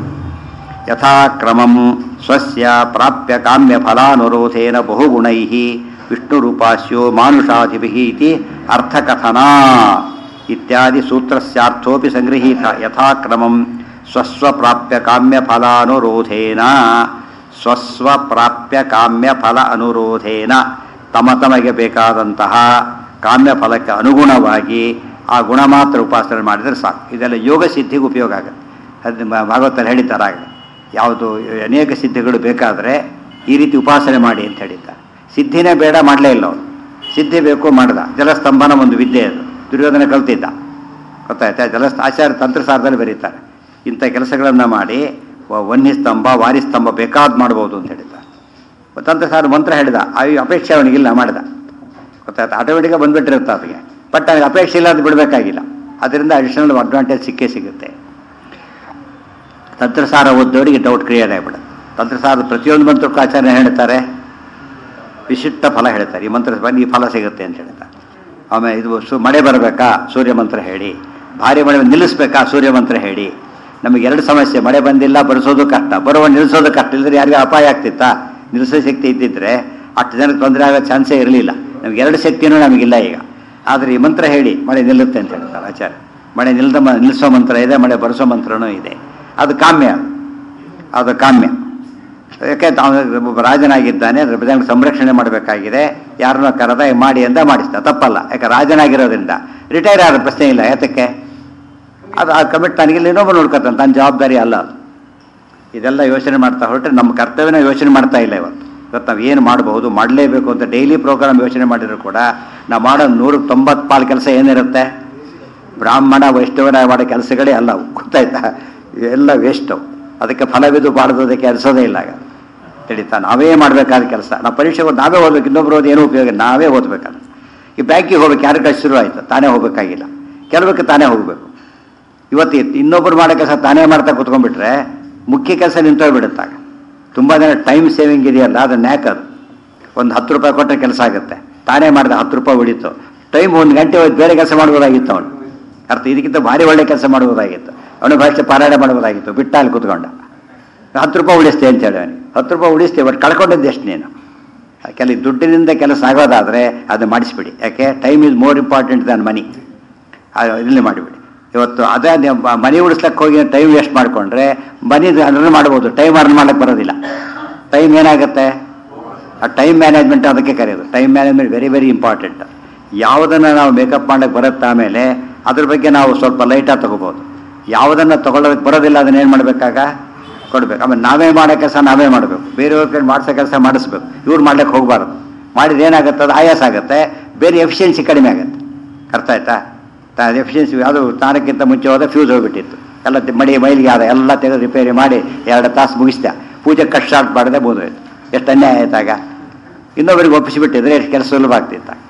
ಯಥಾಕ್ರಮಂ ಸ್ವಸ್ಯ ಪ್ರಾಪ್ಯ ಕಾಮ್ಯ ಫಲಾನುರೋಧೇನ ಬಹುಗುಣೈ ವಿಷ್ಣುರೂಪಾಸ್ಯೋ ಮಾನುಷಾಧಿಭಿ ಇತಿ ಅರ್ಥಕಥನ ಇತ್ಯಾದಿ ಸೂತ್ರಸ್ಯಾರ್ಥೋಪಿ ಸಂಗೃಹೀತ. ಯಥಾಕ್ರಮಂ ಸ್ವಸ್ವ ಪ್ರಾಪ್ಯ ಕಾಮ್ಯ ಫಲಾನುರೋಧೇನ, ಸ್ವಸ್ವ ಪ್ರಾಪ್ಯ ಕಾಮ್ಯ ಫಲ ಅನುರೋಧೇನ, ತಮ ತಮಗೆ ಬೇಕಾದಂತಹ ಕಾಮ್ಯ ಫಲಕ್ಕೆ ಅನುಗುಣವಾಗಿ ಆ ಗುಣ ಮಾತ್ರ ಉಪಾಸನೆ ಮಾಡಿದರೆ ಸಾಕು. ಇದೆಲ್ಲ ಯೋಗ ಸಿದ್ಧಿಗೆ ಉಪಯೋಗ ಆಗುತ್ತೆ. ಅದು ಭಾಗವತಲ್ಲಿ ಹೇಳಿದ್ದಾರೆ. ಯಾವುದು ಅನೇಕ ಸಿದ್ಧಿಗಳು ಬೇಕಾದರೆ ಈ ರೀತಿ ಉಪಾಸನೆ ಮಾಡಿ ಅಂತ ಹೇಳಿದ್ದಾರೆ. ಸಿದ್ಧಿನೇ ಬೇಡ, ಮಾಡಲೇ ಇಲ್ಲ ಅವನು. ಸಿದ್ಧಿ ಬೇಕು, ಮಾಡ್ದ. ಜಲಸ್ತಂಭನ ಒಂದು ವಿದ್ಯೆ, ಅದು ದುರ್ಯೋಧನ ಕಲ್ತಿದ್ದ. ಗೊತ್ತಾಯ್ತಾ? ಜಲಸ್ತ ಆಚಾರ್ಯ ತಂತ್ರಸಾರದಲ್ಲಿ ಬರೀತಾರೆ. ಇಂಥ ಕೆಲಸಗಳನ್ನು ಮಾಡಿ ವನ್ಯಸ್ತಂಭ ವಾರಿಸ್ತಂಭ ಬೇಕಾದ ಮಾಡ್ಬೋದು ಅಂತ ಹೇಳಿದ್ದಾರೆ. ತಂತ್ರಸಾರ ಮಂತ್ರ ಹೇಳಿದ, ಆ ಅಪೇಕ್ಷೆ ಅವನಿಗಿಲ್ಲ, ಮಾಡಿದ. ಗೊತ್ತಾಯ್ತಾ? ಆಟೋಮೆಟಿಕ್ಕಾಗಿ ಬಂದುಬಿಟ್ಟಿರುತ್ತೆ ಅವನಿಗೆ. ಬಟ್ ಅವನಿಗೆ ಅಪೇಕ್ಷೆ ಇಲ್ಲ, ಅದು ಬಿಡಬೇಕಾಗಿಲ್ಲ. ಅದರಿಂದ ಅಡಿಷನಲ್ ಅಡ್ವಾಂಟೇಜ್ ಸಿಕ್ಕೇ ಸಿಗುತ್ತೆ. ತಂತ್ರಸಾರ ಓದೋರಿಗೆ ಡೌಟ್ ಕ್ರಿಯೇಟ್ ಆಗಿಬಿಡುತ್ತೆ. ತಂತ್ರಸಾರದ ಪ್ರತಿಯೊಂದು ಮಂತ್ರಕ್ಕೂ ಆಚಾರ್ಯ ಹೇಳ್ತಾರೆ, ವಿಶಿಷ್ಟ ಫಲ ಹೇಳ್ತಾರೆ. ಈ ಮಂತ್ರ ಬಂದು ಈ ಫಲ ಸಿಗುತ್ತೆ ಅಂತ ಹೇಳ್ತಾರೆ. ಆಮೇಲೆ ಇದು ಸು ಮಳೆ ಬರಬೇಕಾ? ಸೂರ್ಯ ಮಂತ್ರ ಹೇಳಿ. ಭಾರಿ ಮಳೆ ನಿಲ್ಲಿಸ್ಬೇಕಾ? ಸೂರ್ಯ ಮಂತ್ರ ಹೇಳಿ. ನಮಗೆ ಎರಡು ಸಮಸ್ಯೆ, ಮಳೆ ಬಂದಿಲ್ಲ, ಬರೆಸೋದು ಕಷ್ಟ, ಬರುವ ನಿಲ್ಲಿಸೋದು ಕಷ್ಟ. ಇಲ್ಲದ್ರೆ ಯಾರಿಗೂ ಅಪಾಯ ಆಗ್ತಿತ್ತಾ? ನಿಲ್ಲಿಸೋ ಶಕ್ತಿ ಇದ್ದಿದ್ರೆ ಅಷ್ಟು ಜನಕ್ಕೆ ತೊಂದರೆ ಆಗೋ ಚಾನ್ಸೇ ಇರಲಿಲ್ಲ. ನಮ್ಗೆ ಎರಡು ಶಕ್ತಿಯೂ ನಮಗಿಲ್ಲ ಈಗ. ಆದರೆ ಈ ಮಂತ್ರ ಹೇಳಿ ಮಳೆ ನಿಲ್ಲುತ್ತೆ ಅಂತ ಹೇಳ್ತಾರೆ ಆಚಾರ್ಯ. ಮಳೆ ನಿಲ್ದ ನಿಲ್ಲಿಸೋ ಮಂತ್ರ ಇದೆ, ಮಳೆ ಬರೆಸೋ ಮಂತ್ರನೂ ಇದೆ. ಅದು ಕಾಮ್ಯ, ಅದು ಕಾಮ್ಯ. ಯಾಕೆ? ಒಬ್ಬ ರಾಜನಾಗಿದ್ದಾನೆ, ಅದ್ರ ಬಗ್ಗೆ ಸಂರಕ್ಷಣೆ ಮಾಡಬೇಕಾಗಿದೆ. ಯಾರನ್ನೋ ಕರೆದ ಮಾಡಿ ಅಂತ ಮಾಡಿಸ್ತಾ ತಪ್ಪಲ್ಲ. ಯಾಕೆ? ರಾಜನಾಗಿರೋದ್ರಿಂದ ರಿಟೈರ್ ಆದ ಪ್ರಶ್ನೆ ಇಲ್ಲ. ಯಾತಕ್ಕೆ? ಅದು ಆ ಕಮಿಟ್ ನನಗಿಲ್ಲ, ಇನ್ನೊಬ್ಬ ನೋಡ್ಕೊತಾನೆ, ತನ್ನ ಜವಾಬ್ದಾರಿ ಅಲ್ಲ ಅದು. ಇದೆಲ್ಲ ಯೋಚನೆ ಮಾಡ್ತಾ ಹೊರಟ್ರೆ ನಮ್ಮ ಕರ್ತವ್ಯನ ಯೋಚನೆ ಮಾಡ್ತಾ ಇಲ್ಲ ಇವತ್ತು. ಇವತ್ತು ನಾವು ಏನು ಮಾಡಬಹುದು, ಮಾಡಲೇಬೇಕು ಅಂತ ಡೈಲಿ ಪ್ರೋಗ್ರಾಮ್ ಯೋಚನೆ ಮಾಡಿದ್ರು ಕೂಡ ನಾವು ಮಾಡೋ ನೂರಕ್ಕೆ ತೊಂಬತ್ತು ಪಾಲು ಕೆಲಸ ಏನಿರುತ್ತೆ? ಬ್ರಾಹ್ಮಣ ವೈಷ್ಣವನ ಮಾಡೋ ಕೆಲಸಗಳೇ ಅಲ್ಲ ಅವು. ಗೊತ್ತಾಯ್ತಾ? ಎಲ್ಲ ವೇಸ್ಟು. ಅದಕ್ಕೆ ಫಲವಿದು ಬಾಳೋದಕ್ಕೆ ಅನಿಸೋದೇ ಇಲ್ಲ. ಆಗ ತಿಳಿತಾ? ನಾವೇ ಮಾಡಬೇಕಾದ ಕೆಲಸ. ನಾವು ಪರೀಕ್ಷೆ ನಾವೇ ಓದ್ಬೇಕು, ಇನ್ನೊಬ್ರು ಓದಿ ಏನೂ ಉಪಯೋಗ, ನಾವೇ ಓದಬೇಕಾದ್ರೆ. ಈ ಬ್ಯಾಂಕಿಗೆ ಹೋಗ್ಬೇಕು, ಯಾರ ಕಡೆ ಶುರು ಆಯಿತು, ತಾನೇ ಹೋಗಬೇಕಾಗಿಲ್ಲ. ಕೆಲವಕ್ಕೆ ತಾನೇ ಹೋಗಬೇಕು. ಇವತ್ತು ಇನ್ನೊಬ್ಬರು ಮಾಡೋ ಕೆಲಸ ತಾನೇ ಮಾಡ್ತಾ ಕೂತ್ಕೊಂಡ್ಬಿಟ್ರೆ ಮುಖ್ಯ ಕೆಲಸ ನಿಂತೋಗ್ಬಿಡುತ್ತಾಗ. ತುಂಬ ಜನ ಟೈಮ್ ಸೇವಿಂಗ್ ಇದೆಯಲ್ಲ, ಅದು ನ್ಯಾಕ್. ಅದು ಒಂದು ಹತ್ತು ರೂಪಾಯಿ ಕೊಟ್ಟರೆ ಕೆಲಸ ಆಗುತ್ತೆ. ತಾನೇ ಮಾಡಿದ ಹತ್ತು ರೂಪಾಯಿ ಉಳಿತು. ಟೈಮ್ ಒಂದು ಗಂಟೆ ಹೋಗಿ ಬೇರೆ ಕೆಲಸ ಮಾಡ್ಬೋದಾಗಿತ್ತು ಅವನು. ಅರ್ಥ ಇದಕ್ಕಿಂತ ಭಾರಿ ಒಳ್ಳೆ ಕೆಲಸ ಮಾಡ್ಬೋದಾಗಿತ್ತು. ಅವನು ಭಾಷೆ ಪಾರಾಯಣ ಮಾಡ್ಬೋದಾಗಿತ್ತು. ಬಿಟ್ಟ ಅಲ್ಲಿ ಕೂತ್ಕೊಂಡ ಹತ್ತು ರೂಪಾಯಿ ಉಳಿಸ್ತೇ ಅಂತ ಹೇಳಿ ಅವನಿಗೆ. ಹತ್ತು ರೂಪಾಯಿ ಉಳಿಸ್ತೇವೆ, ಬಟ್ ಕಳ್ಕೊಂಡದ್ದು ಎಷ್ಟು ನೀನು? ಕೆಲವು ದುಡ್ಡಿನಿಂದ ಕೆಲಸ ಆಗೋದಾದರೆ ಅದು ಮಾಡಿಸ್ಬಿಡಿ. ಯಾಕೆ? Time is more important than money. ಇಲ್ಲಿ ಮಾಡಿಬಿಡಿ. ಇವತ್ತು ಅದೇ ಮನಿ ಉಳಿಸ್ಲಿಕ್ಕೆ ಹೋಗಿ ಟೈಮ್ ವೇಸ್ಟ್ ಮಾಡಿಕೊಂಡ್ರೆ ಮನಿ ಅರ್ನ್ ಮಾಡ್ಬೋದು, ಟೈಮ್ ಅರ್ನ್ ಮಾಡ್ಲಿಕ್ಕೆ ಬರೋದಿಲ್ಲ. ಟೈಮ್ ಏನಾಗುತ್ತೆ? ಆ ಟೈಮ್ ಮ್ಯಾನೇಜ್ಮೆಂಟ್ ಅದಕ್ಕೆ ಕರೆಯೋದು. Time management very very important. ಯಾವುದನ್ನು ನಾವು ಮೇಕಪ್ ಮಾಡೋಕ್ಕೆ ಬರುತ್ತೆ ಆಮೇಲೆ ಅದ್ರ ಬಗ್ಗೆ ನಾವು ಸ್ವಲ್ಪ ಲೈಟಾಗಿ ತೊಗೋಬೋದು. ಯಾವುದನ್ನು ತೊಗೊಳ್ಳೋದಕ್ಕೆ ಬರೋದಿಲ್ಲ ಅದನ್ನೇನು ಮಾಡಬೇಕಾಗ ಕೊಡಬೇಕು. ಆಮೇಲೆ ನಾವೇ ಮಾಡೋ ಕೆಲಸ ನಾವೇ ಮಾಡಬೇಕು, ಬೇರೆಯವ್ರ ಕಡೆ ಮಾಡಿಸೋ ಕೆಲಸ ಮಾಡಿಸ್ಬೇಕು. ಇವ್ರು ಮಾಡ್ಲಿಕ್ಕೆ ಹೋಗಬಾರ್ದು. ಮಾಡಿದ್ರೆ ಏನಾಗುತ್ತೆ? ಅದು ಆಯಾಸ ಆಗುತ್ತೆ, ಬೇರೆ ಎಫಿಷಿಯನ್ಸಿ ಕಡಿಮೆ ಆಗುತ್ತೆ. ಅರ್ಥ ಆಯ್ತಾ? ಎಫಿಷಿಯನ್ಸಿ ಅದು ಸ್ನಾನಕ್ಕಿಂತ ಮುಂಚೆ ಹೋದ ಫ್ಯೂಸ್ ಹೋಗ್ಬಿಟ್ಟಿತ್ತು. ಎಲ್ಲ ಮಡಿ ಮೈಲಿಗೆ ಆದ ಎಲ್ಲ ತೆಗೆದು ರಿಪೇರಿ ಮಾಡಿ ಎರಡು ತಾಸು ಮುಗಿಸ್ದೆ. ಪೂಜೆ ಕಟ್ ಸ್ಟಾರ್ಟ್ ಮಾಡಿದೆ, ಬೋದೋಯ್ತು. ಎಷ್ಟು ಅನ್ಯಾಯ ಆಯ್ತಾಗ. ಇನ್ನೊಬ್ಬರಿಗೆ ಒಪ್ಪಿಸಿಬಿಟ್ಟಿದ್ರೆ ಎಷ್ಟು ಕೆಲಸ ಸುಲಭ ಆಗ್ತಿತ್ತ.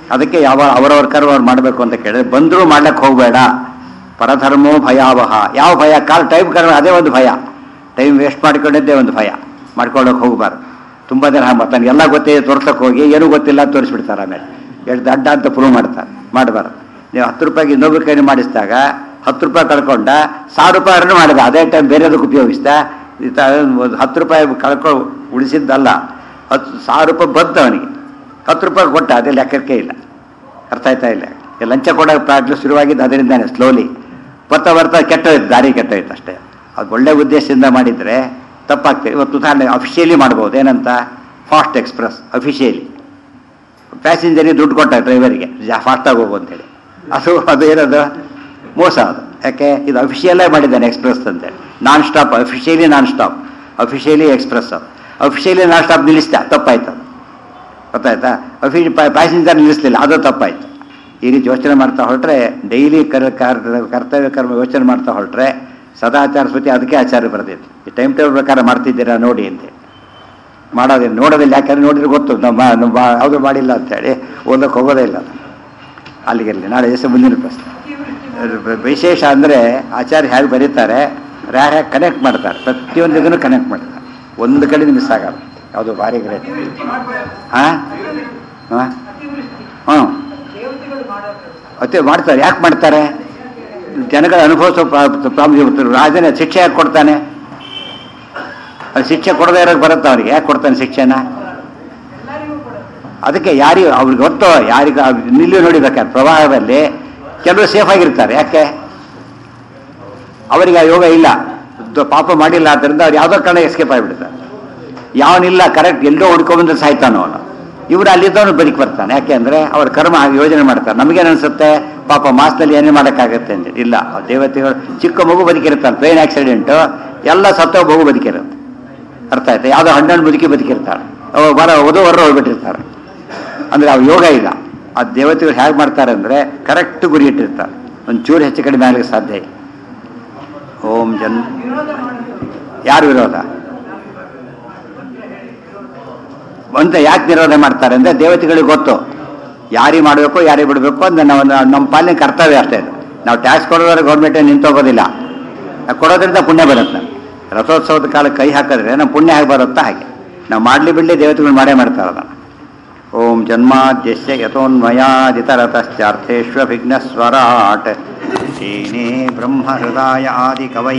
ಅದಕ್ಕೆ ಯಾವ ಅವರವ್ರ ಕರ್ಮ ಅವ್ರು ಮಾಡಬೇಕು ಅಂತ ಕೇಳಿದ್ರೆ ಬಂದರೂ ಮಾಡ್ಲಿಕ್ಕೆ ಹೋಗಬೇಡ. ಪರಧರ್ಮೋ ಭಯಾವಹ. ಯಾವ ಭಯ? ಕಾಲ್ ಟೈಮ್ ಕರ್ಮ, ಅದೇ ಒಂದು ಭಯ. ಟೈಮ್ ವೇಸ್ಟ್ ಮಾಡ್ಕೊಂಡಿದ್ದೇ ಒಂದು ಭಯ. ಮಾಡ್ಕೊಳ್ಳೋಕೆ ಹೋಗಬಾರ್ದು. ತುಂಬ ಜನ ಮಾಡ್ತಾನೆ, ಎಲ್ಲ ಗೊತ್ತಿದೆ ತೋರ್ಸಕ್ಕೆ ಹೋಗಿ ಏನೂ ಗೊತ್ತಿಲ್ಲ ಅಂತ ತೋರಿಸ್ಬಿಡ್ತಾರೆ. ಆಮೇಲೆ ಎಷ್ಟು ದಡ್ಡ ಅಂತ ಪ್ರೂವ್ ಮಾಡ್ತಾರೆ. ಮಾಡಬಾರ್ದು. ನೀವು ಹತ್ತು ರೂಪಾಯಿಗೆ ಇನ್ನೊಬ್ಬರ ಕೈಲಿ ಮಾಡಿಸಿದಾಗ ಹತ್ತು ರೂಪಾಯಿ ಕಳ್ಕೊಂಡ ಸಾವಿರ ರೂಪಾಯಿ ಮಾಡಿದ, ಅದೇ ಟೈಮ್ ಬೇರೆದಕ್ಕೆ ಉಪಯೋಗಿಸ್ತಾ ಹತ್ತು ರೂಪಾಯಿ ಕಳ್ಕೊ ಉಳಿಸಿದ್ದಲ್ಲ, ಹತ್ತು ಸಾವಿರ ರೂಪಾಯಿ ಬಂತು ಅವನಿಗೆ, ಹತ್ತು ರೂಪಾಯಿ ಕೊಟ್ಟ, ಅದೇ ಲೆಕ್ಕಕ್ಕೆ ಇಲ್ಲ. ಅರ್ಥ ಆಯ್ತಾ ಇಲ್ಲ? ಲಂಚ ಕೊಡೋಕೆ ಪ್ರಾಕ್ಟೀಸ್ ಶುರುವಾಗಿದ್ದು ಅದರಿಂದಾನೆ. ಸ್ಲೋಲಿ ಬರ್ತಾ ಬರ್ತಾ ಕೆಟ್ಟೋಯ್ತು, ದಾರಿ ಕೆಟ್ಟೋಯ್ತು ಅಷ್ಟೇ. ಅದು ಒಳ್ಳೆ ಉದ್ದೇಶದಿಂದ ಮಾಡಿದರೆ ತಪ್ಪಾಗ್ತದೆ. ಇವತ್ತು ಉದಾಹರಣೆ ಅಫಿಷಿಯಲಿ ಮಾಡ್ಬೋದು. ಏನಂತ? ಫಾಸ್ಟ್ ಎಕ್ಸ್ಪ್ರೆಸ್ ಅಫಿಷಿಯಲಿ ಪ್ಯಾಸೆಂಜರಿಗೆ ದುಡ್ಡು ಕೊಟ್ಟ ಡ್ರೈವರಿಗೆ ಫಾಸ್ಟಾಗಿ ಹೋಗು ಅಂತೇಳಿ. ಅದು ಅದು ಏನದು ಮೋಸ. ಅದು ಯಾಕೆ? ಇದು ಅಫಿಷಿಯಲ್ಲೇ ಮಾಡಿದ್ದಾನೆ ಎಕ್ಸ್ಪ್ರೆಸ್ ಅಂತೇಳಿ. Non stop officially, non stop officially express. Officially non stop ನಿಲ್ಲಿಸ್ತಾ, ತಪ್ಪಾಯ್ತು. ಅದು ಗೊತ್ತಾಯ್ತಾ? ಅಫಿ ಪ್ಯಾಸೆಂಜರ್ ನಿಲ್ಲಿಸಲಿಲ್ಲ, ಅದು ತಪ್ಪಾಯ್ತು. ಈ ರೀತಿ ಯೋಚನೆ ಮಾಡ್ತಾ ಹೊರಟ್ರೆ, ಡೈಲಿ ಕರ್ ಕರ್ತವ್ಯ ಕರ್ಮ ಯೋಚನೆ ಮಾಡ್ತಾ ಹೊರಟ್ರೆ ಸದಾಚಾರ ಸ್ಮೃತಿ ಅದಕ್ಕೆ ಆಚಾರ್ಯ ಬರೆದಿತ್ತು. ಈ ಟೈಮ್ ಟೇಬಲ್ ಪ್ರಕಾರ ಮಾಡ್ತಿದ್ದೀರಾ ನೋಡಿ ಅಂತೇಳಿ. ಮಾಡೋದಿಲ್ಲ, ನೋಡೋದಿಲ್ಲ. ಯಾಕಂದ್ರೆ ನೋಡಿದ್ರೆ ಗೊತ್ತು ನಮ್ಮ ನಮ್ಮ ಯಾವುದು ಮಾಡಿಲ್ಲ ಅಂತೇಳಿ ಓದಕ್ಕೆ ಹೋಗೋದೇ ಇಲ್ಲ. ಅಲ್ಲಿಗಿರಲಿ, ನಾಳೆ ದಿವಸ ಮುಂದಿನ ಪ್ರಶ್ನೆ. ವಿಶೇಷ ಅಂದರೆ ಆಚಾರ್ಯ ಹೇಗೆ ಬರೀತಾರೆ, ಯಾರು ಹೇಗೆ ಕನೆಕ್ಟ್ ಮಾಡ್ತಾರೆ, ಪ್ರತಿಯೊಂದಿಗೂ ಕನೆಕ್ಟ್ ಮಾಡ್ತಾರೆ. ಒಂದು ಕಡೆ ಮಿಸ್ ಆಗಲ್ಲ. ಯಾವುದು ಭಾರಿ ಗ್ರೇಟ್. ಹಾಂ ಹಾಂ ಹಾಂ ಅತಿ ಮಾಡ್ತಾರೆ. ಯಾಕೆ ಮಾಡ್ತಾರೆ? ಜನಗಳ ಅನುಭವಿಸೋ ಪ್ರಾಬ್ಲಮ್. ರಾಜನ ಶಿಕ್ಷೆ ಯಾಕೆ ಕೊಡ್ತಾನೆ? ಅದು ಶಿಕ್ಷೆ ಕೊಡದೇ ಇರೋಕ್ಕೆ ಬರುತ್ತೆ ಅವರಿಗೆ. ಯಾಕೆ ಕೊಡ್ತಾನೆ ಶಿಕ್ಷೆನ? ಅದಕ್ಕೆ ಯಾರಿಗೆ ಅವ್ರಿಗೆ ಗೊತ್ತೋ, ಯಾರಿಗ ನಿಲ್ಲಿ ನೋಡಿಬೇಕಾದ್ರೆ ಪ್ರವಾಹದಲ್ಲಿ ಕೆಲವರು ಸೇಫ್ ಆಗಿರ್ತಾರೆ. ಯಾಕೆ? ಅವರಿಗೆ ಆ ಯೋಗ ಇಲ್ಲ, ಪಾಪ ಮಾಡಿಲ್ಲ. ಆದ್ದರಿಂದ ಅವ್ರು ಯಾವುದೋ ಕಾರಣ ಎಸ್ಕೇಪ್ ಆಗಿಬಿಡ್ತಾರೆ. ಯಾವನಿಲ್ಲ ಕರೆಕ್ಟ್ ಎಲ್ಲೋ ಹುಡ್ಕೊಂಡ್ಬಂದ್ರೆ ಸಾಯ್ತಾನೋ ಅವನು. ಇವರು ಅಲ್ಲಿದ್ದವನು ಬದುಕಿ ಬರ್ತಾನೆ. ಯಾಕೆ ಅಂದರೆ ಅವ್ರ ಕರ್ಮ ಯೋಜನೆ ಮಾಡ್ತಾರೆ. ನಮಗೇನು ಅನಿಸುತ್ತೆ, ಪಾಪ ಮಾಸದಲ್ಲಿ ಏನೇ ಮಾಡೋಕ್ಕಾಗತ್ತೆ ಅಂತೇಳಿ. ಇಲ್ಲ, ದೇವತೆಗಳು ಚಿಕ್ಕ ಮಗು ಬದುಕಿರ್ತಾನೆ, ಟ್ರೈನ್ ಆಕ್ಸಿಡೆಂಟು, ಎಲ್ಲ ಸತ್ತೋ ಮಗು ಬದುಕಿರುತ್ತೆ. ಅರ್ಥ ಆಯ್ತಾ? ಯಾವುದೋ ಹಣ್ಣನ್ನು ಬದುಕಿ ಬದುಕಿರ್ತಾಳೆ, ಬರ ಓದೋ ಹೊರ ಹೋಗ್ಬಿಟ್ಟಿರ್ತಾರೆ. ಅಂದರೆ ಅವ್ರ ಯೋಗ ಇಲ್ಲ. ಆ ದೇವತೆಗಳು ಹೇಗೆ ಮಾಡ್ತಾರೆ ಅಂದರೆ ಕರೆಕ್ಟ್ ಗುರಿ ಇಟ್ಟಿರ್ತಾರೆ. ಒಂದು ಚೂರು ಹೆಚ್ಚು ಕಡಿಮೆ ಆಗಲಿಕ್ಕೆ ಸಾಧ್ಯ ಇಲ್ಲ. ಓಂ ಜನ್ ಯಾರು ವಿರೋಧ ಅಂತ ಯಾಕೆ ನಿರೋಧ ಮಾಡ್ತಾರೆ ಅಂದರೆ ದೇವತೆಗಳಿಗೆ ಗೊತ್ತು ಯಾರಿಗೆ ಮಾಡಬೇಕು, ಯಾರಿಗೆ ಬಿಡಬೇಕು ಅಂತ. ನಾವು ನಮ್ಮ ಪಾಲನೆ ಕರ್ತವ್ಯ ಅಷ್ಟೇ. ನಾವು ಟ್ಯಾಕ್ಸ್ ಕೊಡೋದ್ರೆ ಗೌರ್ಮೆಂಟೇ ನಿಂತೋಗೋದಿಲ್ಲ. ಕೊಡೋದ್ರಿಂದ ಪುಣ್ಯ ಬರುತ್ತೆ. ರಥೋತ್ಸವದ ಕಾಲಕ್ಕೆ ಕೈ ಹಾಕಿದ್ರೆ ನಮ್ಮ ಪುಣ್ಯ ಹೇಗೆ ಬರುತ್ತಾ ಹಾಗೆ. ನಾವು ಮಾಡಲಿ ಬಿಡಲಿ ದೇವತೆಗಳು ಮಾಡೇ ಮಾಡ್ತಾರೆ ಅದನ್ನು. ಓಂ ಜನ್ಮಾದ್ಯಸ್ಯ ಯತೋನ್ಮಯಾದಿತರತಶ್ಚಾರ್ಥೇಷ್ವಭಿಘ್ನಸ್ವರಾಟ್. ತೇನೇ ಬ್ರಹ್ಮ ಹೃದಯ ಆದಿ ಕವೈ